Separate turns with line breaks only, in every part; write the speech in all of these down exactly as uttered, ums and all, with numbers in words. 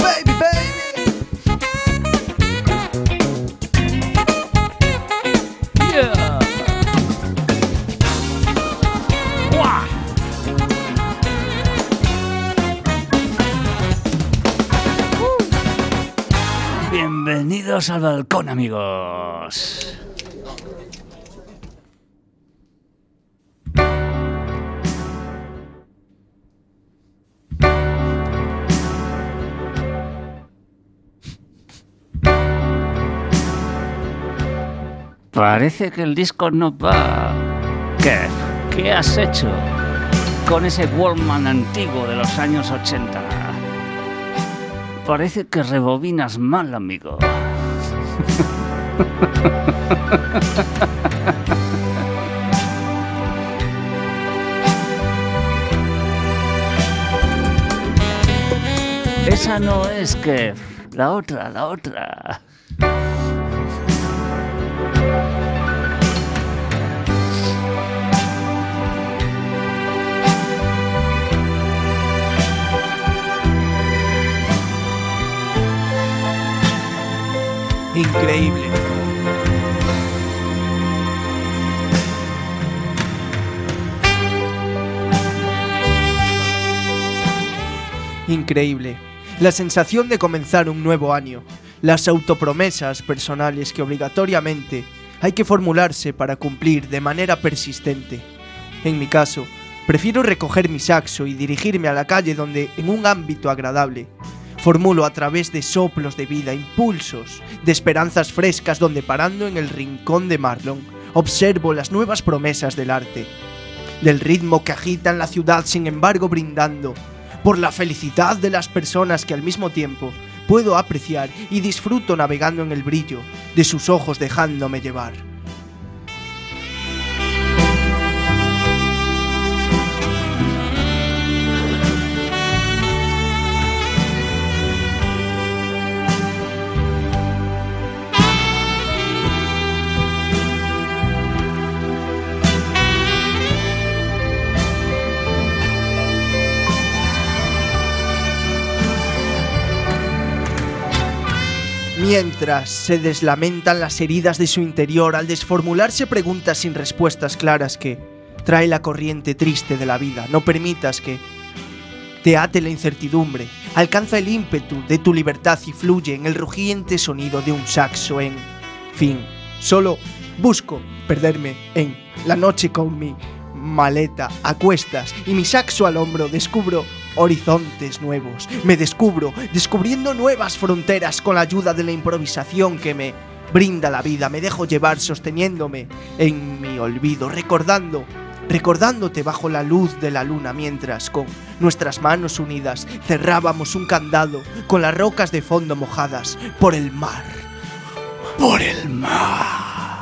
baby, baby.
Yeah. ¡Guau! Uh. Bienvenidos al balcón, amigos. Parece que el disco no va. ¿Qué? ¿Qué has hecho con ese Walkman antiguo de los años ochenta? Parece que rebobinas mal, amigo. Esa no es que la otra, la otra.
Increíble. Increíble. La sensación de comenzar un nuevo año. Las autopromesas personales que obligatoriamente hay que formularse para cumplir de manera persistente. En mi caso, prefiero recoger mi saxo y dirigirme a la calle donde, en un ámbito agradable, formulo a través de soplos de vida, impulsos de esperanzas frescas donde, parando en el rincón de Marlon, observo las nuevas promesas del arte, del ritmo que agita en la ciudad, sin embargo brindando por la felicidad de las personas que al mismo tiempo puedo apreciar y disfruto navegando en el brillo de sus ojos, dejándome llevar. Mientras se deslamentan las heridas de su interior al desformularse preguntas sin respuestas claras que trae la corriente triste de la vida, no permitas que te ate la incertidumbre. Alcanza el ímpetu de tu libertad y fluye en el rugiente sonido de un saxo. En fin, solo busco perderme en la noche con mi maleta a cuestas y mi saxo al hombro. Descubro horizontes nuevos, me descubro descubriendo nuevas fronteras con la ayuda de la improvisación que me brinda la vida. Me dejo llevar sosteniéndome en mi olvido, recordando, recordándote bajo la luz de la luna, mientras con nuestras manos unidas cerrábamos un candado con las rocas de fondo mojadas por el mar, por el mar.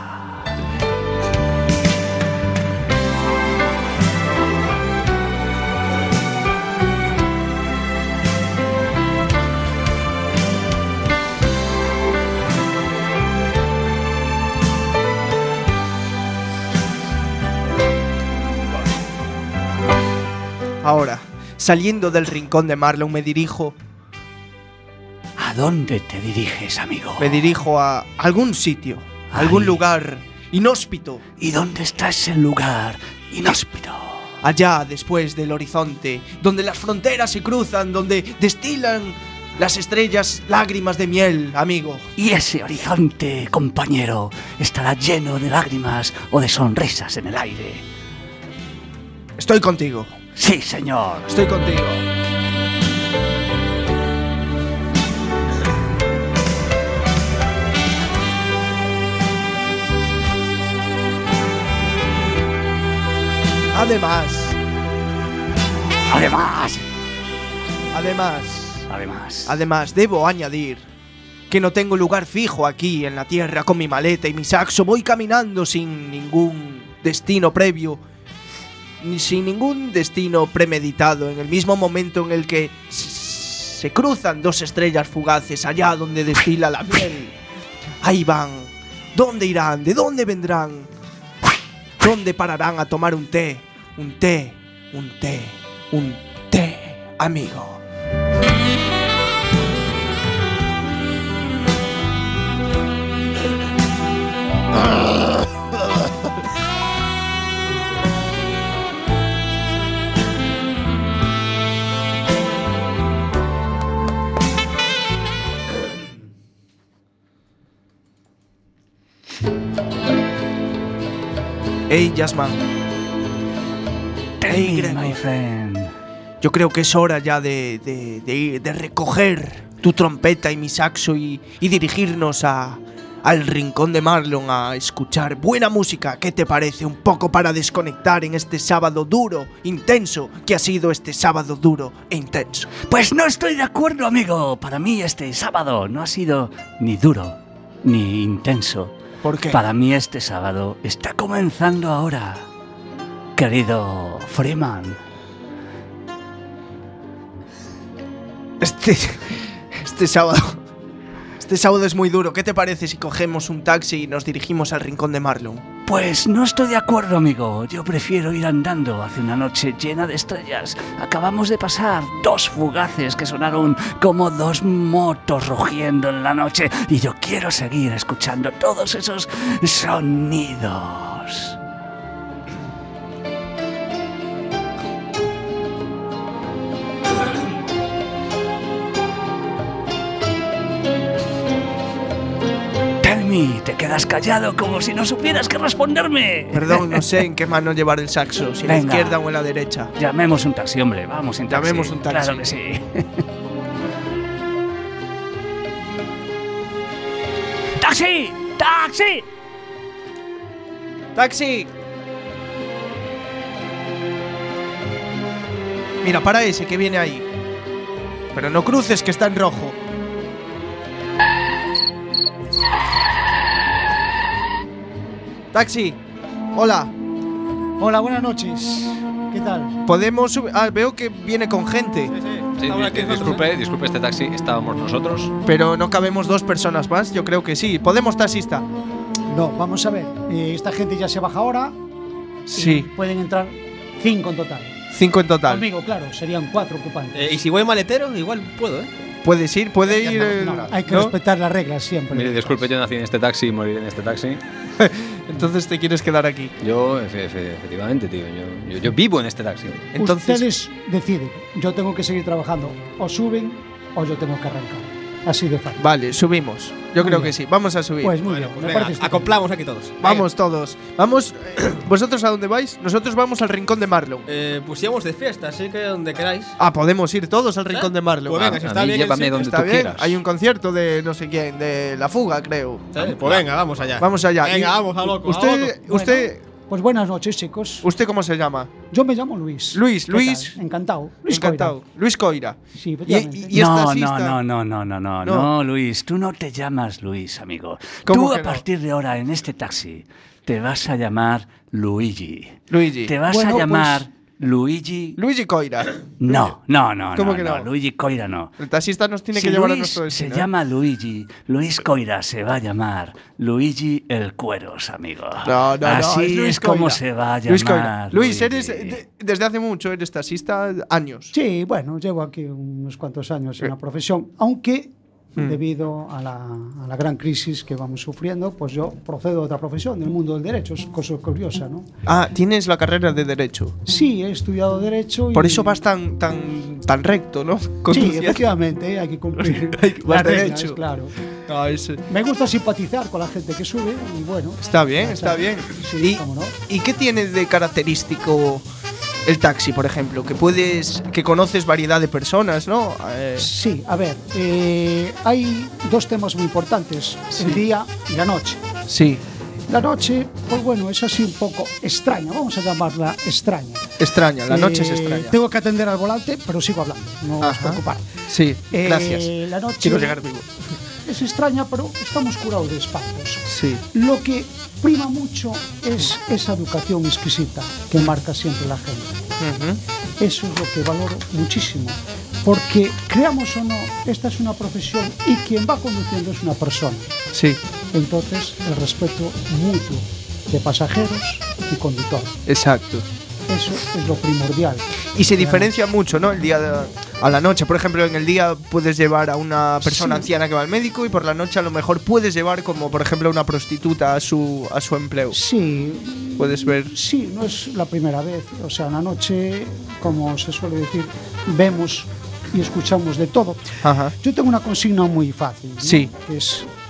Ahora, saliendo del rincón de Marlon, me dirijo...
¿A dónde te diriges, amigo?
Me dirijo a algún sitio, a algún lugar inhóspito.
¿Y dónde está ese lugar inhóspito?
Allá, después del horizonte, donde las fronteras se cruzan, donde destilan las estrellas lágrimas de miel, amigo.
Y ese horizonte, compañero, estará lleno de lágrimas o de sonrisas en el aire.
Estoy contigo.
Sí, señor.
Estoy contigo. Además.
Además.
Además.
Además.
Además, debo añadir que no tengo lugar fijo aquí en la tierra. Con mi maleta y mi saxo voy caminando sin ningún destino previo, ni sin ningún destino premeditado, en el mismo momento en el que se cruzan dos estrellas fugaces allá donde destila la miel. Ahí van. ¿Dónde irán? ¿De dónde vendrán? ¿Dónde pararán a tomar un té? Un té, un té, un té, amigo. Hey, Jazzman.
Tell
Hey,
me,
Gregor.
my friend.
Yo creo que es hora ya de, de, de, ir- de recoger tu trompeta y mi saxo y, y dirigirnos a, al rincón de Marlon a escuchar buena música. ¿Qué te parece? Un poco para desconectar en este sábado duro, intenso, que ha sido este sábado duro e intenso.
Pues no estoy de acuerdo, amigo. Para mí este sábado no ha sido ni duro ni intenso.
¿Por qué?
Para mí este sábado está comenzando ahora, querido Freeman.
Este, este sábado... Este sábado es muy duro. ¿Qué te parece si cogemos un taxi y nos dirigimos al rincón de Marlon?
Pues no estoy de acuerdo, amigo. Yo prefiero ir andando hacia una noche llena de estrellas. Acabamos de pasar dos fugaces que sonaron como dos motos rugiendo en la noche y yo quiero seguir escuchando todos esos sonidos. Tell me, te quedas callado como si no supieras qué responderme.
Perdón, no sé en qué mano llevar el saxo, si en la
Venga.
izquierda o en la derecha.
Llamemos un taxi, hombre. Vamos en taxi.
Llamemos un taxi.
Claro que sí. ¡Taxi! ¡Taxi!
¡Taxi! Mira, para ese que viene ahí. Pero no cruces, que está en rojo. Taxi. Hola.
Hola, buenas noches. ¿Qué tal?
Podemos subir. Ah, veo que viene con gente.
Sí, di- di- disculpe, disculpe, este taxi estábamos nosotros.
Pero no cabemos dos personas más. Yo creo que sí. Podemos, taxista.
No, vamos a ver. Eh, esta gente ya se baja ahora. y
Sí.
pueden entrar cinco en total.
Cinco en total.
Conmigo, claro, serían cuatro ocupantes.
Eh, y si voy maletero, igual puedo, ¿eh?
Puedes ir, puede
Ya
ir.
no,
eh,
no, hay que
¿no?
respetar las reglas siempre.
Mire, disculpe, yo nací en este taxi y moriré en este taxi.
Entonces te quieres quedar aquí.
Yo, efe- efe- efectivamente, tío, yo, yo, yo vivo en este taxi.
Entonces.
Ustedes deciden. Yo tengo que seguir trabajando. O suben o yo tengo que arrancar. Así de fácil.
Vale, subimos. Yo
Muy
creo
bien.
que sí. Vamos a subir.
Pues muy
Bueno,
bien.
pues
me
venga,
parece estupendo.
acoplamos aquí todos.
Vamos todos. Vamos. eh, ¿Vosotros a dónde vais? Nosotros vamos al rincón de Marlon.
Eh, pues íbamos de fiesta, así que donde queráis.
Ah, podemos ir todos al rincón de Marlon.
Pues venga,
A-
si
a
está
mí
bien el
llévame
sitio,
donde
Está
tú
bien.
quieras.
Hay un concierto de no sé quién, de La Fuga, creo.
¿sabes? Pues venga, vamos allá.
Vamos allá.
Venga,
Y-
vamos a loco. a
Usted,
loco.
usted,
Pues buenas noches, chicos.
¿usted cómo se llama?
Yo me llamo Luis.
Luis,
¿Qué
Luis.
tal? Encantado. Luis
Encantado. Luis Coira.
Coira. Sí,
Y,
efectivamente.
y- y es
no,
taxista.
no, no, no, no, no, no,
No.
no, Luis, tú no te llamas Luis, amigo.
¿Cómo
Tú
que
a
no?
partir de ahora en este taxi te vas a llamar Luigi.
Luigi.
Te vas
Bueno,
a llamar
pues-
Luigi.
Luigi Coira.
No, no, no,
¿Cómo
no,
que
no,
no?
Luigi Coira no.
El taxista nos tiene
Si
que llevar a
Luis
nuestro
se
destino. ¿eh?
llama Luigi, Luis Coira se va a llamar Luigi el Cueros, amigo.
No, no, no.
Así
es Luis
es como
Coira.
se va a llamar.
Luis Coira. Luis,
Luigi.
eres. de- desde hace mucho eres taxista, años.
Sí, bueno, llevo aquí unos cuantos años en la profesión, aunque
Mm.
debido a la, a la gran crisis que vamos sufriendo, pues yo procedo de otra profesión, del mundo del derecho, es cosa curiosa, ¿no?
Ah, tienes la carrera de Derecho.
Sí, he estudiado derecho y...
Por eso vas tan, tan, tan recto, ¿no?
Sí,
Conduciendo.
efectivamente, hay que cumplir
Hay que- vas
las reglas,
derecho.
claro.
Ah, ese-
Me gusta simpatizar con la gente que sube y bueno...
Está bien,
ya
está bien.
Sí,
¿Y,
cómo no.
¿Y qué tiene de característico el taxi, por ejemplo? Que puedes, que conoces variedad de personas, ¿no? Eh,
Sí, a ver, eh, hay dos temas muy importantes, el día y la noche.
sí,
La noche, pues bueno, es así un poco extraña, vamos a llamarla extraña.
extraña, la noche es
Eh,
extraña.
Tengo que atender al volante, pero sigo hablando, no os
Ajá.
preocupar.
Sí,
Eh,
gracias.
La noche
Quiero llegar vivo.
es extraña, pero estamos curados de espantos.
Sí,
Lo que prima mucho es esa educación exquisita que marca siempre la gente.
Ujú.
Eso es lo que valoro muchísimo, porque creamos o no, esta es una profesión y quien va conduciendo es una persona.
sí,
Entonces, el respeto mutuo de pasajeros y conductor.
exacto.
Eso es lo primordial.
Y se diferencia mucho, ¿no? El día de- a la noche. Por ejemplo, en el día puedes llevar a una persona
Sí.
anciana que va al médico y por la noche a lo mejor puedes llevar como, por ejemplo, a una prostituta a su, a su empleo.
Sí,
Puedes ver.
sí, no es la primera vez. O sea, una noche, como se suele decir, vemos y escuchamos de todo.
Ajá.
Yo tengo una consigna muy fácil, ¿no?
Sí.
Que es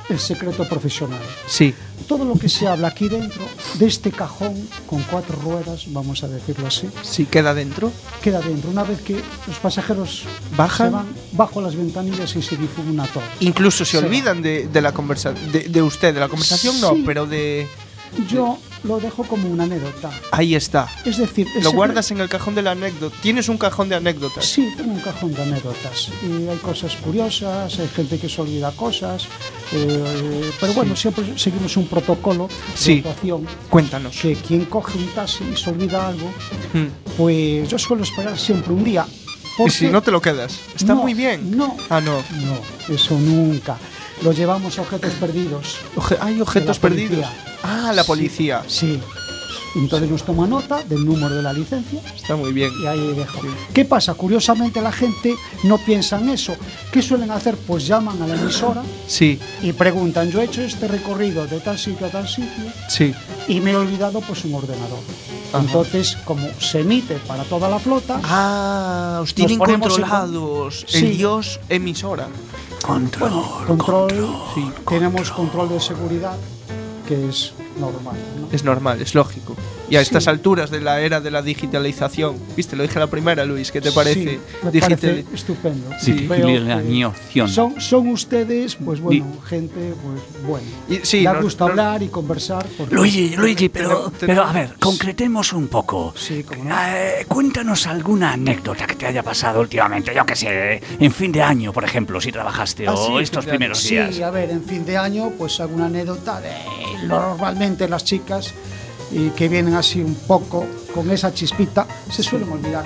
el secreto profesional.
Sí.
Todo lo que se habla aquí dentro de este cajón con cuatro ruedas, vamos a decirlo así,
Sí, queda dentro.
queda dentro. Una vez que los pasajeros
Bajan.
se van bajo las ventanillas y se difumina todo.
Incluso se
Sí.
olvidan de, de la conversación. De, de usted, de la conversación no,
Sí.
pero de.
Yo lo dejo como una anécdota.
Ahí está.
Es decir, el
Lo
secre-
guardas en el cajón de la anécdota. Tienes un cajón de anécdotas.
Sí, tengo un cajón de anécdotas. Y hay cosas curiosas, hay gente que se olvida cosas. eh, pero bueno, siempre seguimos un protocolo
Sí.
de actuación.
Cuéntanos.
Que quien coge un taxi y se olvida algo,
Mm.
pues yo suelo esperar siempre un día.
Y
porque-
si no te lo quedas. Está
No,
muy bien.
No,
Ah, no.
no, eso nunca. Lo llevamos a objetos perdidos.
Oje- hay objetos
De la policía.
perdidos. Ah, la
Sí,
policía.
Sí. Entonces nos toma nota del número de la licencia
Está muy bien.
y ahí dejo. ¿Qué pasa? Curiosamente la gente no piensa en eso. ¿Qué suelen hacer? Pues llaman a la emisora
Sí,
y preguntan, yo he hecho este recorrido de tal sitio a tal sitio
sí.
y me he olvidado pues un ordenador.
Ajá.
Entonces, como se emite para toda la flota,
Ah, os tienen
ponemos en-
controlados.
Sí.
El dios emisora.
Control,
control,
Sí,
tenemos control de seguridad, que es normal, ¿no?
Es normal, es lógico. Y a
Sí.
estas alturas de la era de la digitalización, viste, lo dije a la primera, Luis, ¿qué te parece?
Sí, me
Digital-
parece estupendo.
Sí.
Veo que
Digitalización.
Son, son ustedes, pues bueno, gente, pues bueno.
Y- sí,
da
no-
gusto
no-
hablar y conversar. porque-
Luigi, Luigi, pero,
Pero-
pero a ver, concretemos un poco.
Sí, cómo no.
Eh, cuéntanos alguna anécdota que te haya pasado últimamente, yo que sé, en fin de año, por ejemplo, si trabajaste,
Ah,
o
sí, fin
estos
de año.
primeros
Sí,
días.
a ver, en fin de año, pues alguna anécdota de normalmente las chicas y que vienen así un poco con esa chispita, se suelen olvidar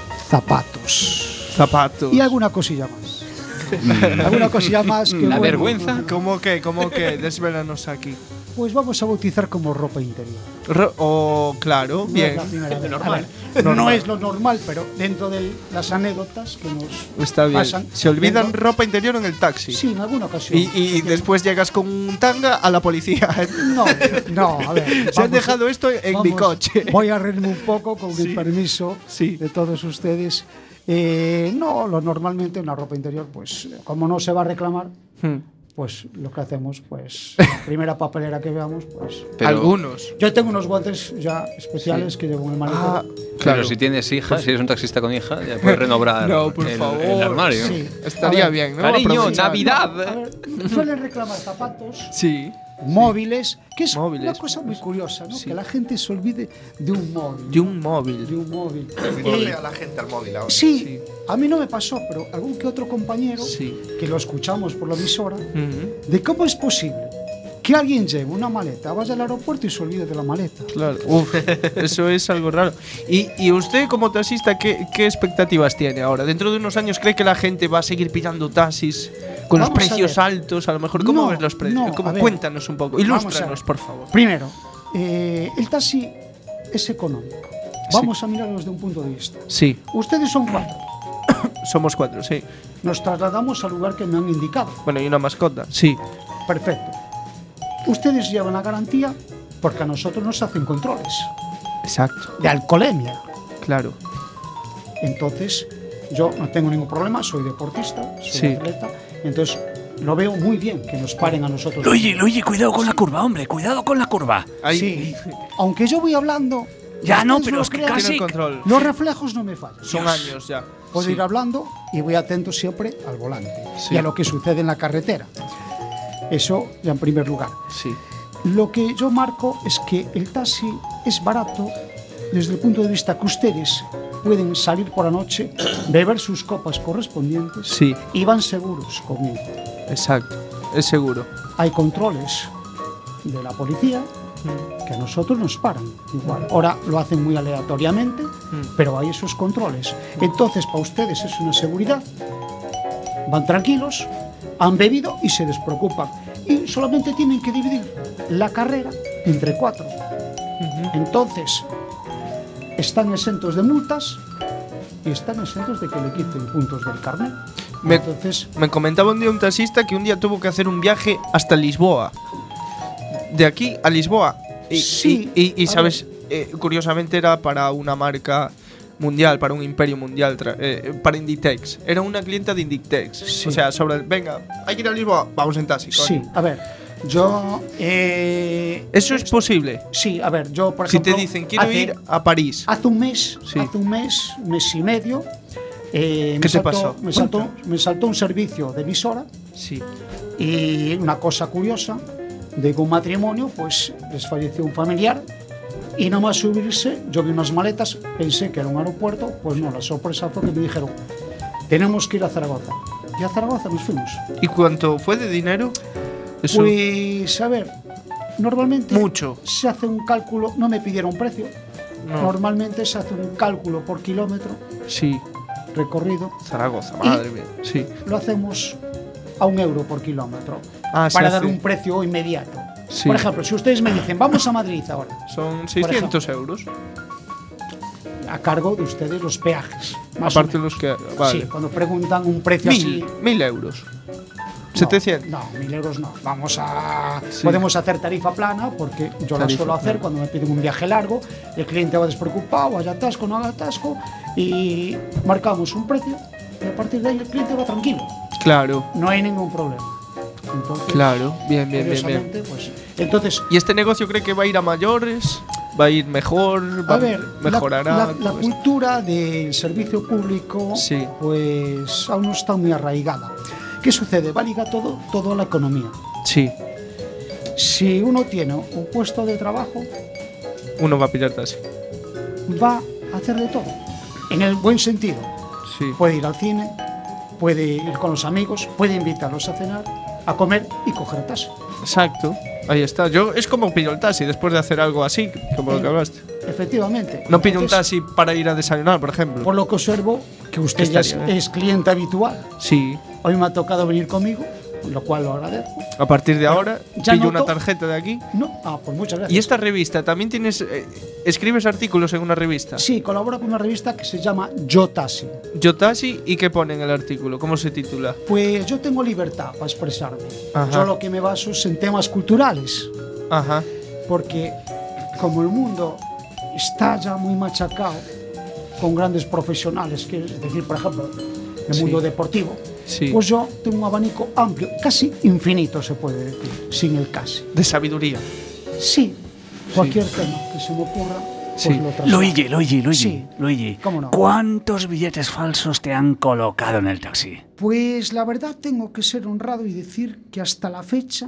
zapatos
Zapatos.
y alguna cosilla más. alguna cosilla más que
La
bueno,
vergüenza.
¿Cómo que? ¿Cómo que? Desvélanos aquí.
Pues vamos a bautizar como ropa interior.
Ro- oh, claro,
No
bien.
es la primera vez.
Normal.
A ver, no es lo normal, pero dentro de las anécdotas que nos
Está bien.
pasan.
Se olvidan
dentro-
ropa interior en el taxi.
Sí, en alguna ocasión.
Y, y
Porque-
después llegas con un tanga a la policía.
No, no, a ver.
Se han
vamos-
dejado esto en mi
vamos,
coche.
Voy a reírme un poco con
Sí.
el permiso
Sí.
de todos ustedes. Eh, no, lo normalmente una ropa interior, pues como no se va a reclamar,
Hmm.
pues lo que hacemos, pues la primera papelera que veamos, pues.
Pero-
Algunos.
Yo tengo unos guantes ya especiales que llevo en el maletero.
Ah,
Claro,
claro.
si tienes hija, si eres un taxista con hija, ya puedes renovar
No, por
el,
favor.
el armario.
Sí.
Estaría
A ver,
bien, ¿no?
Cariño,
Aprovechar.
Navidad.
A ver, suelen reclamar zapatos,
Sí.
móviles, que es
Móviles,
una cosa muy curiosa, ¿no?
sí.
Que la gente se olvide de un móvil.
De un
De
móvil.
un móvil.
Vuelve
Eh,
a la gente al móvil ahora.
sí,
Sí.
a mí no me pasó, pero algún que otro compañero
Sí.
que lo escuchamos por la emisora,
Ujú.
de cómo es posible que alguien lleve una maleta, vaya al aeropuerto y se olvide de la maleta.
Claro. Uf, eso es algo raro. Y, y usted como taxista, ¿qué, ¿qué expectativas tiene ahora? ¿Dentro de unos años cree que la gente va a seguir pillando taxis con los
Vamos a
precios
ver.
altos? A lo mejor, ¿cómo
No,
ves los precios?
no,
¿Cómo?
a ver.
Cuéntanos un poco.
Vamos a
Ilústranos,
ver.
por favor.
Primero, eh, el taxi es económico. Vamos a mirarlo desde un punto de vista.
Sí,
Ustedes son cuatro.
somos cuatro, sí.
Nos trasladamos al lugar que me han indicado.
Bueno, y una mascota. Sí.
Perfecto. Ustedes llevan la garantía porque a nosotros nos hacen controles
Exacto.
de alcoholemia.
Claro.
Entonces, yo no tengo ningún problema, soy deportista, soy
Sí.
atleta, entonces lo veo muy bien que nos paren a nosotros.
Luigi, Luigi, cuidado con la curva, hombre, cuidado con la curva.
Ahí
Sí. Aunque yo voy hablando,
Ya no,
ustedes
pero
lo
es que
crean,
tiene
casi-
el control.
los reflejos no me fallan.
Son años ya.
Puedo
Sí.
ir hablando y voy atento siempre al volante
Sí.
y a lo que sucede en la carretera. Eso ya en primer lugar.
Sí.
Lo que yo marco es que el taxi es barato desde el punto de vista que ustedes pueden salir por la noche, beber sus copas correspondientes
Sí.
y van seguros conmigo.
Exacto. Es seguro.
Hay controles de la policía que a nosotros nos paran. Igual, ahora lo hacen muy aleatoriamente, pero hay esos controles. Entonces, para ustedes es una seguridad. Van tranquilos, han bebido y se despreocupan. Y solamente tienen que dividir la carrera entre cuatro. Entonces, están exentos de multas y están exentos de que le quiten puntos del carnet.
Me-
Entonces,
Me comentaba un día un taxista que un día tuvo que hacer un viaje hasta Lisboa. De aquí a Lisboa. Y,
Sí,
y, y- y,
a
sabes, eh, curiosamente era para una marca mundial, para un imperio mundial, tra- eh, para Inditex. Era una clienta de Inditex.
Sí.
O sea, sobre el, venga, hay que ir a Lisboa, vamos en taxi. coño.
Sí, a ver, yo... eh,
Eso es posible.
Sí, a ver, yo por
Si
ejemplo...
te dicen, quiero
hace-
ir a París.
Hace un mes,
Sí.
hace un mes, mes y medio, eh,
¿Qué
me,
te
saltó,
pasó?
me, saltó,
Cuéntanos.
me saltó un servicio de emisora
Sí.
y una cosa curiosa, de que un matrimonio, pues les falleció un familiar y nada más subirse, yo vi unas maletas, pensé que era un aeropuerto, pues no, la sorpresa fue que me dijeron, tenemos que ir a Zaragoza. Y a Zaragoza nos fuimos.
¿Y cuánto fue de dinero? Eso.
Pues, a ver, normalmente
Mucho.
se hace un cálculo, no me pidieron precio,
No.
normalmente se hace un cálculo por kilómetro
Sí.
recorrido,
Zaragoza, madre mía. Sí.
lo hacemos a un euro por kilómetro,
Ah, se
para
hace.
dar un precio inmediato.
Sí.
Por ejemplo, si ustedes me dicen, vamos a Madrid ahora,
Son seiscientos euros.
a cargo de ustedes los peajes. Más
Aparte
o
los
menos.
que. Vale.
Sí, cuando preguntan un precio
Mil,
así...
mil euros.
no,
setecientos.
No, mil euros no. Vamos a...
Sí.
Podemos hacer tarifa plana, porque yo la
Tarifa
suelo hacer
plana.
cuando me piden un viaje largo, el cliente va despreocupado, haya atasco, no haga atasco, y marcamos un precio, y a partir de ahí el cliente va tranquilo.
Claro,
No hay ningún problema. Entonces,
claro. Bien, bien, bien, bien.
curiosamente, pues, entonces,
¿Y este negocio cree que va a ir a mayores? ¿Va a ir mejor? ¿Va
a ver, la-
mejorará?
la, la
todo esto?
cultura del servicio público,
Sí.
pues aún no está muy arraigada. ¿Qué sucede? Va ligado todo, todo a la economía.
Sí,
Si uno tiene un puesto de trabajo,
uno va a pillar taxi.
va a hacer de todo, en el buen sentido.
Sí.
Puede ir al cine, puede ir con los amigos, puede invitarlos a cenar, a comer y coger taxi.
Exacto. Ahí está. Yo es como pillo el taxi después de hacer algo así, como lo que hablaste.
Efectivamente.
No pillo un
Entonces,
taxi para ir a desayunar, por ejemplo.
Por lo que observo, que usted ya es,
estaría bien.
es cliente habitual.
Sí.
Hoy me ha tocado venir conmigo, lo cual lo agradezco.
A partir de ahora,
ya
pillo
noto-
una tarjeta de aquí.
No, ah, pues muchas gracias.
¿Y esta revista? ¿También tienes. eh, escribes artículos en una revista?
Sí, colaboro con una revista que se llama Yo Taxi.
Yo taxi, ¿y qué pone en el artículo? ¿Cómo se titula?
Pues yo tengo libertad para expresarme.
Ajá.
Yo lo que me baso es en temas culturales,
Ajá.
porque como el mundo está ya muy machacado con grandes profesionales, que es decir, por ejemplo, el
Sí.
mundo deportivo,
Sí.
pues yo tengo un abanico amplio, casi infinito se puede decir, sin el casi.
De sabiduría.
Sí, cualquier tema que se me ocurra, pues
Sí.
lo traslado.
Luigi, Luigi, Luigi,
Sí.
Luigi.
¿Cómo no?
¿Cuántos billetes falsos te han colocado en el taxi?
Pues la verdad tengo que ser honrado y decir que hasta la fecha,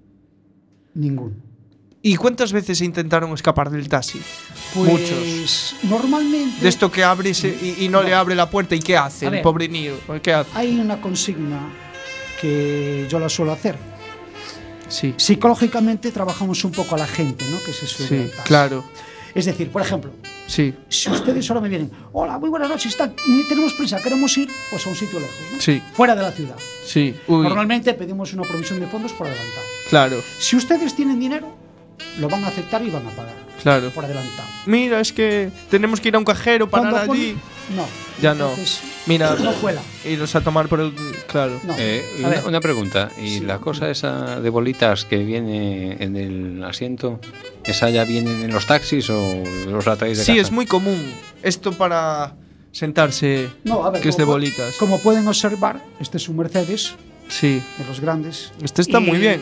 ninguno.
¿Y cuántas veces intentaron escapar del taxi?
Pues
Muchos.
normalmente
De esto que abre y, se- y- y no,
No.
le abre la puerta. ¿Y qué hace
A
el
ver.
pobre niño? ¿Qué hace?
hay una consigna que yo la suelo hacer.
Sí.
Psicológicamente trabajamos un poco a la gente, ¿no? Que se sube
Sí,
al taxi.
claro.
Es decir, por ejemplo,
Sí.
si ustedes ahora me vienen, hola, muy buenas noches, tal, y tenemos prisa, queremos ir pues a un sitio lejos, ¿no?
Sí.
Fuera de la ciudad.
Sí. Uy.
Normalmente pedimos una provisión de fondos por adelantado.
Claro.
Si ustedes tienen dinero, lo van a aceptar y van a pagar
Claro.
por adelantado.
Mira, es que tenemos que ir a un cajero, parar
Cuando
allí.
pone- No.
Ya no.
Entonces,
Mira,
no cuela.
iros a tomar por el. Claro.
No.
Eh, y
A
una,
ver.
una pregunta, ¿y
Sí.
la cosa esa de bolitas que viene en el asiento, esa ya viene en los taxis o los la traéis de
Sí,
casa?
es muy común. Esto para sentarse.
No, a ver,
que es de
como pu-
bolitas.
Como pueden observar, este es un Mercedes
Sí.
de los grandes.
Este está
Y-
muy bien.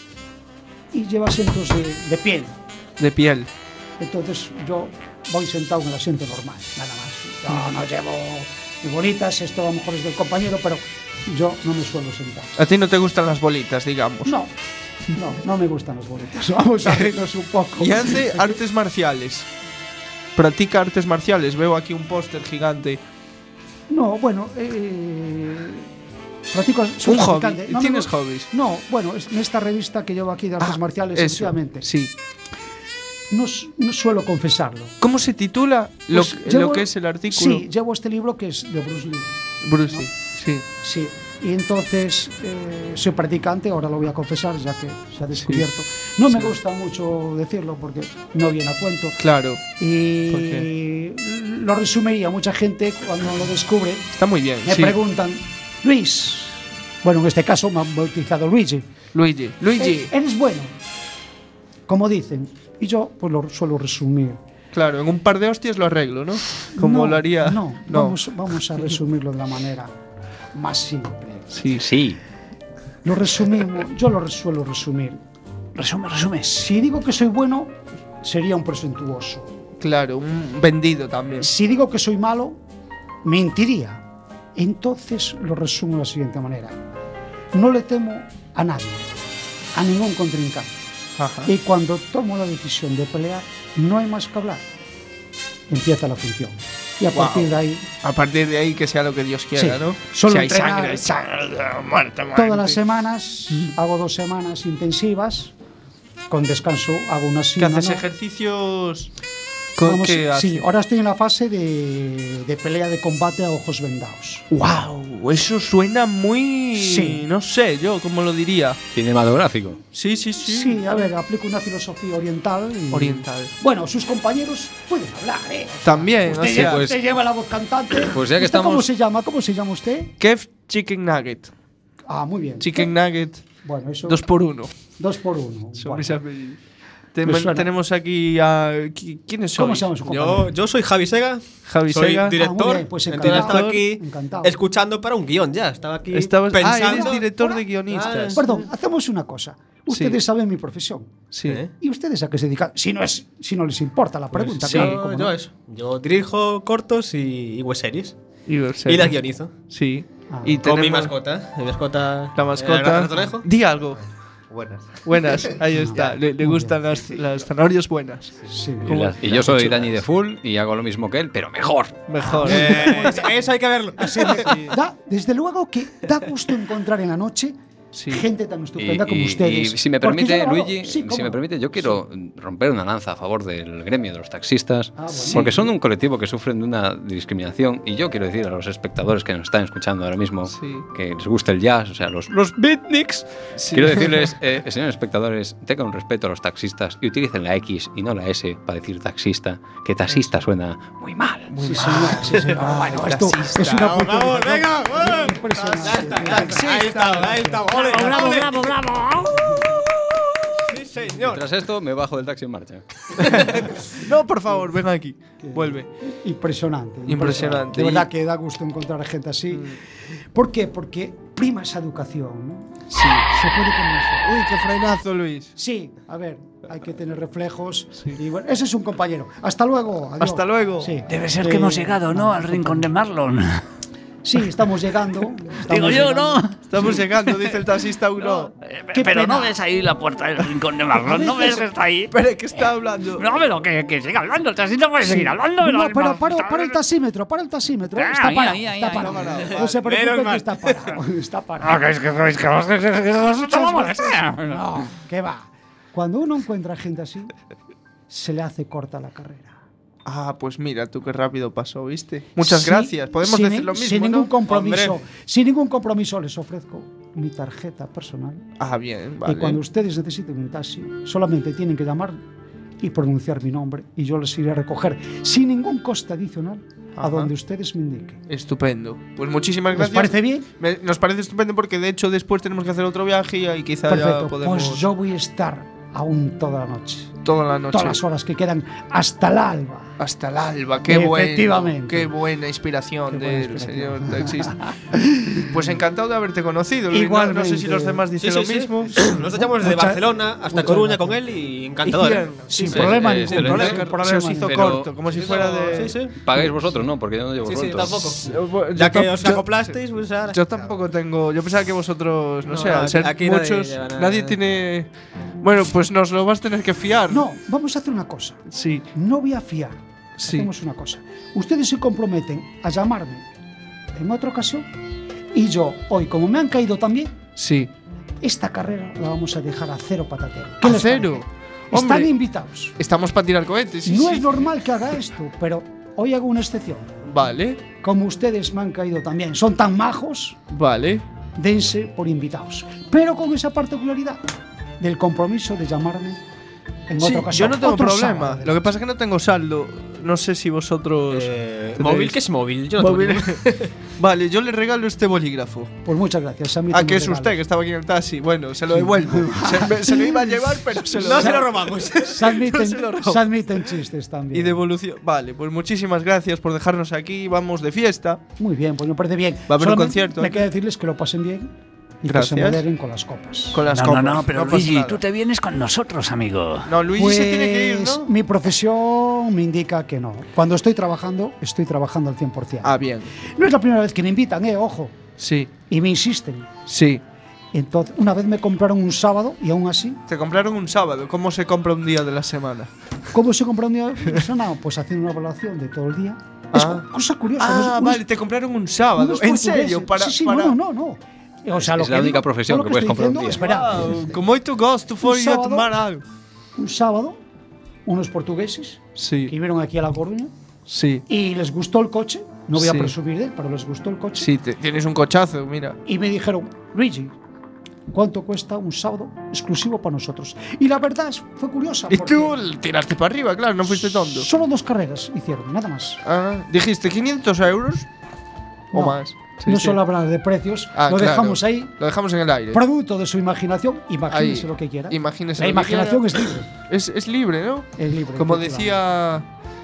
Y lleva asientos de, de piel.
De piel.
Entonces yo voy sentado en el asiento normal, nada más. Yo no llevo ni bolitas, esto a lo mejor es del compañero, pero yo no me suelo sentar.
A ti no te gustan las bolitas, digamos.
No, no, no me gustan las bolitas. Vamos a reírnos un poco.
Y hace artes marciales. Practica artes marciales. Veo aquí un póster gigante.
No, bueno, eh, practico, soy
Un hobby.
practicante. No me
¿Tienes
gu-
hobbies?
No, bueno, es- en esta revista que llevo aquí de artes
Ah,
marciales,
eso,
efectivamente,
Sí.
no, s- no suelo confesarlo.
¿Cómo se titula lo,
Pues
que-
llevo-
lo que es el artículo?
Sí, llevo este libro que es de Bruce Lee.
Bruce Lee, sí.
Sí, y entonces eh, soy practicante, ahora lo voy a confesar ya que se ha descubierto. No me gusta mucho decirlo porque no viene a cuento.
Claro.
Y
¿Por qué?
lo resumiría, mucha gente cuando lo descubre
Está muy bien.
me
sí.
preguntan, Luis, bueno, en este caso me han bautizado Luigi,
Luigi. Luigi.
"¿E- ¿eres bueno? Como dicen, y yo pues lo suelo resumir.
Claro, en un par de hostias lo arreglo, ¿no? Como
no,
lo haría.
No, Vamos, vamos a resumirlo de la manera más simple.
Sí.
Sí.
Lo resumimos, yo lo suelo resumir.
Resume, resume.
Si digo que soy bueno, sería un presuntuoso.
Claro, un vendido también.
Si digo que soy malo, mentiría. Entonces lo resumo de la siguiente manera. No le temo a nadie, a ningún contrincante.
Ajá.
Y cuando tomo la decisión de pelear, no hay más que hablar. Empieza la función. Y a
Wow.
partir de ahí,
A partir de ahí que sea lo que Dios quiera,
Sí.
¿no?
Solo
si hay
entrenar.
sangre, hay sangre, muerte, muerte.
todas las semanas, hago dos semanas intensivas. Con descanso hago una
¿Qué
sí, una
haces
no.
ejercicios? ¿Con
Vamos-
qué haces?
sí, ahora estoy en la fase de, de pelea de combate a ojos vendados.
Wow, eso suena muy.
Sí.
No sé, yo cómo lo diría.
Cinematográfico.
Sí, sí, sí.
Sí, a ver, aplico una filosofía oriental. y-
Oriental.
Bueno, sus compañeros pueden hablar, ¿eh?
También,
Usted,
o sea,
lleva,
pues-
usted lleva la voz cantante.
Pues ya que
¿Usted ¿Cómo
estamos-
se llama? ¿Cómo se llama usted?
Kev Chicken Nugget.
Ah, muy bien.
Chicken Nugget.
Bueno, eso.
Dos por uno.
dos por uno.
Son
Bueno.
mis apellidos. Tem-
Me suena.
tenemos aquí a. ¿qui- ¿Quiénes son?
¿Cómo se llama su compañero?
Yo, yo soy Javi Sega.
Javi
soy
Sega.
Ah, muy
director.
bien, pues
entonces
encantado.
estaba aquí
Encantado.
escuchando para un guión ya. Estaba aquí
Estabas-
pensando.
Ah, eres director de guionistas.
Perdón, hacemos una cosa. Ustedes
Sí.
saben mi profesión.
Sí.
¿Eh?
¿Y ustedes a qué se dedican? Si no, es, si no les importa la pregunta,
Sí,
claro. ¿cómo
yo
no?
eso. Yo dirijo cortos y, y webseries.
Y,
Y las guionizo.
Sí.
Ah.
Y
Con mi
tenemos
mascota. Mi mascota.
La
eh,
mascota.
ratonejo.
Di algo.
Buenas.
Buenas, ahí está. Le, le
Muy
gustan
bien.
las, las zanahorias buenas.
Sí.
Y, las- y yo soy Dani de Full y hago lo mismo que él, pero mejor.
Mejor.
Eh, eso hay que verlo.
Da, desde luego que da gusto encontrar en la noche
Sí.
gente tan
Y,
estupenda como
y-
ustedes.
y si me
Porque
permite,
yo lo hago.
Luigi,
Sí, cómo
si me
no.
permite, yo quiero romper una lanza a favor del gremio de los taxistas,
Ah, bueno.
porque son un colectivo que sufren de una discriminación. Y yo quiero decir a los espectadores que nos están escuchando ahora mismo
Sí.
que les gusta el jazz, o sea, los, los beatniks.
Sí.
Quiero decirles, eh, señores espectadores, tengan un respeto a los taxistas y utilicen la X y no la S para decir taxista, que taxista suena muy mal.
Sí, señor. Sí, señor. Bueno, esto es una
Vamos, vamos, venga. bueno.
Impresionante.
Ya está, ya está. Ahí está, ahí está. Ole,
¡Bravo,
ole.
bravo, bravo!
Sí, señor.
Tras esto, me bajo del taxi en marcha.
No, por favor, ven aquí. Vuelve.
Impresionante.
Impresionante.
De verdad
Y- Mm.
que da gusto encontrar gente así. ¿Por qué? Porque prima esa educación, ¿no?
Sí.
Se puede conocer.
Uy, qué frenazo, Luis.
Sí, a ver, hay que tener reflejos. Y bueno, ese es un compañero. Hasta luego. adiós.
Hasta luego.
Sí.
Debe ser
Eh,
que hemos llegado, ¿no? Al rincón de Marlon.
Sí, estamos llegando.
Digo
estamos
yo,
llegando.
¿no?
Estamos llegando, dice el taxista uno.
Eh,
Qué
Pero
pena.
no ves ahí la puerta del rincón de Marlon, no ves que está ahí.
Espera, ¿qué está hablando?
No, pero que, que siga hablando, el taxista puede
Sí.
seguir hablando.
No,
pero-
pero para, para el taxímetro, para el taxímetro.
Ah,
Está
ahí,
parado,
ahí, ahí,
está
ahí.
parado. No se preocupe
Menos
que
mal.
está parado. Está
Ah,
parado.
que es que es que es que es que es que no molesta.
No, ¿qué va? Cuando uno encuentra gente así, se le hace corta la carrera.
Ah, pues mira tú qué rápido pasó, ¿viste? Muchas
Sí,
gracias. Podemos
sin
decir
ni-
lo mismo,
Sin
¿no?
ningún compromiso.
Hombre.
Sin ningún compromiso les ofrezco mi tarjeta personal.
Ah, bien, vale.
Y cuando ustedes necesiten un taxi, solamente tienen que llamar y pronunciar mi nombre y yo les iré a recoger sin ningún coste adicional a
Ajá.
donde ustedes me indiquen.
Estupendo. Pues muchísimas
¿Les
gracias.
parece bien?
Me- nos parece estupendo porque de hecho después tenemos que hacer otro viaje y ahí quizá ya
Perfecto.
podemos
Pues yo voy a estar aún toda la noche.
toda la noche.
Todas las horas que quedan hasta el alba.
Hasta el alba, qué bueno.
Efectivamente.
Qué buena inspiración
Qué buena
del
inspiración.
señor taxista. Pues encantado de haberte conocido, Luis. No- No, sé si
Igualmente.
los demás dicen
Sí,
lo
sí, sí.
mismo.
Nos echamos desde
Muchas-
Barcelona hasta
muchas
Coruña
gracias.
con él y encantador.
Bien.
Sin
Sí,
problema
eh,
ningún.
excelente.
problema,
Problema,
problema
se os hizo
ningún.
Pero-
corto, como si fuera de.
Sí, sí.
Pagáis vosotros, ¿no? Porque yo no llevo
Sí, sí,
sueltos.
tampoco.
Yo
Ya que
tam-
os
yo-
acoplasteis, pues ahora.
Yo tampoco tengo. Yo pensaba que vosotros, no,
No,
sé, al
aquí-
ser
aquí nadie
muchos,
lleva nada.
nadie tiene. Bueno, pues nos lo vas a tener que fiar.
No, vamos a hacer una cosa.
Sí,
No voy a fiar.
sí.
Hacemos una cosa. Ustedes se comprometen a llamarme en otra ocasión y yo, hoy, como me han caído también,
Sí.
esta carrera la vamos a dejar a cero patatero. ¿Qué
A
les
cero.
parece?
Hombre.
Están invitados.
Estamos para tirar cohetes, sí,
no
sí.
es normal que haga esto, pero hoy hago una excepción.
Vale,
Como ustedes me han caído también, son tan majos,
vale.
dense por invitados. Pero con esa particularidad del compromiso de llamarme en
Sí,
otra
yo
ocasión.
no tengo
Otro
problema.
sábado,
Lo que pasa es que no tengo saldo. No sé si vosotros.
Eh,
tenéis-
¿Móvil? ¿Qué es móvil? Yo no
Móvil.
tengo ningún-
Vale, yo le regalo este bolígrafo.
Pues muchas gracias. A mí
Ah,
también
que es
regalos.
usted, que estaba aquí en el taxi. Bueno, se lo devuelvo. se, me- se lo iba a llevar, pero se lo
No se lo robamos.
Se admiten,
No se lo robo.
se admiten chistes también.
Y devolución. Vale, pues muchísimas gracias por dejarnos aquí. Vamos de fiesta.
Muy bien, pues me parece bien.
Va a haber un
Solamente
concierto
Me
aquí.
queda decirles que lo pasen bien y
Gracias.
que se moderen con las copas.
Con las
No,
copas.
no, no, pero
pasa
Luigi,
nada.
tú te vienes con nosotros, amigo.
No, Luigi
Pues
se tiene que ir, ¿no?
mi profesión me indica que no. Cuando estoy trabajando, estoy trabajando al cien por ciento.
Ah, bien.
No es la primera vez que me invitan, eh, ojo.
Sí,
Y me insisten.
sí.
Entonces, una vez me compraron un sábado y aún así,
Te compraron un sábado. ¿Cómo se compra un día de la semana?
¿cómo se compra un día de semana? Pues haciendo una evaluación de todo el día. Es
Ah.
co- cosa curiosa.
Ah,
unos- unos-
vale, te compraron un sábado.
unos
¿En
portugueses.
serio? Para,
sí, sí,
para...
no, no, no. O sea,
Es
lo
la
que
única
digo-
profesión
todo lo
que puedes
estoy
comprar un
diciendo,
día.
Espera,
Wow, con moito gosto foi
Un
a
sábado.
tomar algo.
un sábado, unos portugueses que
Sí,
vinieron aquí a La Coruña
sí.
y les gustó el coche. No voy
Sí.
a presumir de él, pero les gustó el coche.
Sí, te- tienes un cochazo, mira.
Y me dijeron, Luigi, ¿cuánto cuesta un sábado exclusivo para nosotros? Y la verdad es- fue curiosa.
Y
porque
tú tiraste para arriba, claro, no fuiste tonto.
Solo dos carreras hicieron, nada más.
Ah, dijiste quinientos euros o
No,
más. Sí,
no
sí.
solo hablar de precios,
Ah,
lo
claro.
dejamos ahí.
Lo dejamos en el aire.
Producto de su imaginación, imagínese
Ahí.
lo que quiera.
Imagínese
La
lo que
imaginación
quiera.
es libre.
Es, es libre, ¿no?
Es libre.
Como
efectivamente.
decía.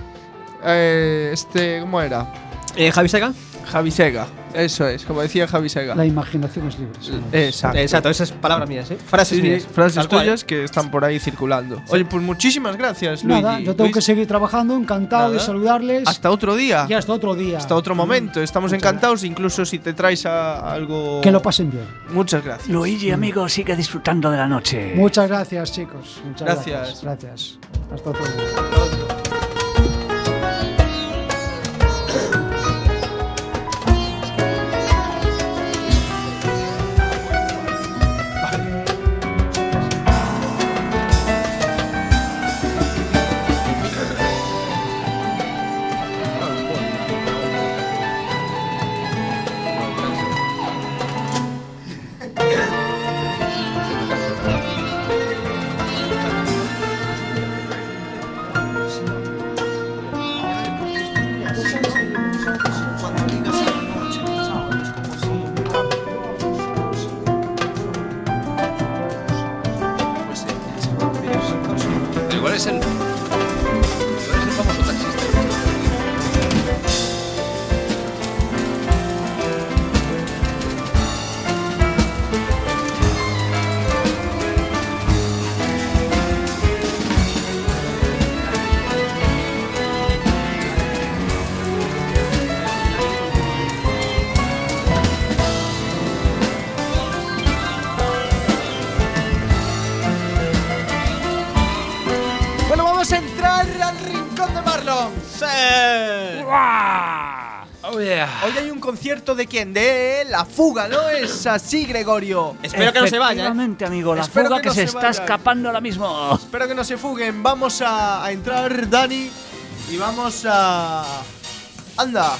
eh, este. ¿Cómo era?
Eh, Javi Sega.
Javi Sega. Eso es, como decía Javi Sega.
La imaginación es libre. sí.
Exacto.
Exacto, esas palabras mías, ¿eh? Frases
Sí,
mías.
frases
Tal cual,
tuyas que están por ahí circulando. Oye, pues muchísimas gracias, Luigi.
Nada, yo tengo
Luis,
que seguir trabajando, encantado de
Nada.
saludarles.
Hasta otro día.
y hasta otro día.
Hasta otro momento. Estamos
Muchas
encantados, incluso si te traes a algo.
Que lo pasen bien.
Muchas gracias.
Luigi, amigo, sigue disfrutando de la noche.
Muchas gracias, chicos. Muchas
Gracias.
gracias. Gracias. Hasta otro día.
Igual es el. Igual es el famoso taxista.
Bueno, vamos a entrar al rincón de Marlon.
Sí.
Oh, yeah.
Hoy hay un concierto de quién? De La Fuga, ¿no? Es así, Gregorio.
Espero que no se vaya, ¿eh?
Efectivamente, amigo, la
Espero
fuga
que
que,
no
se,
se
está
vaya.
escapando ahora mismo.
Espero que no se fuguen. Vamos a, a entrar, Dani. Y vamos a. Anda.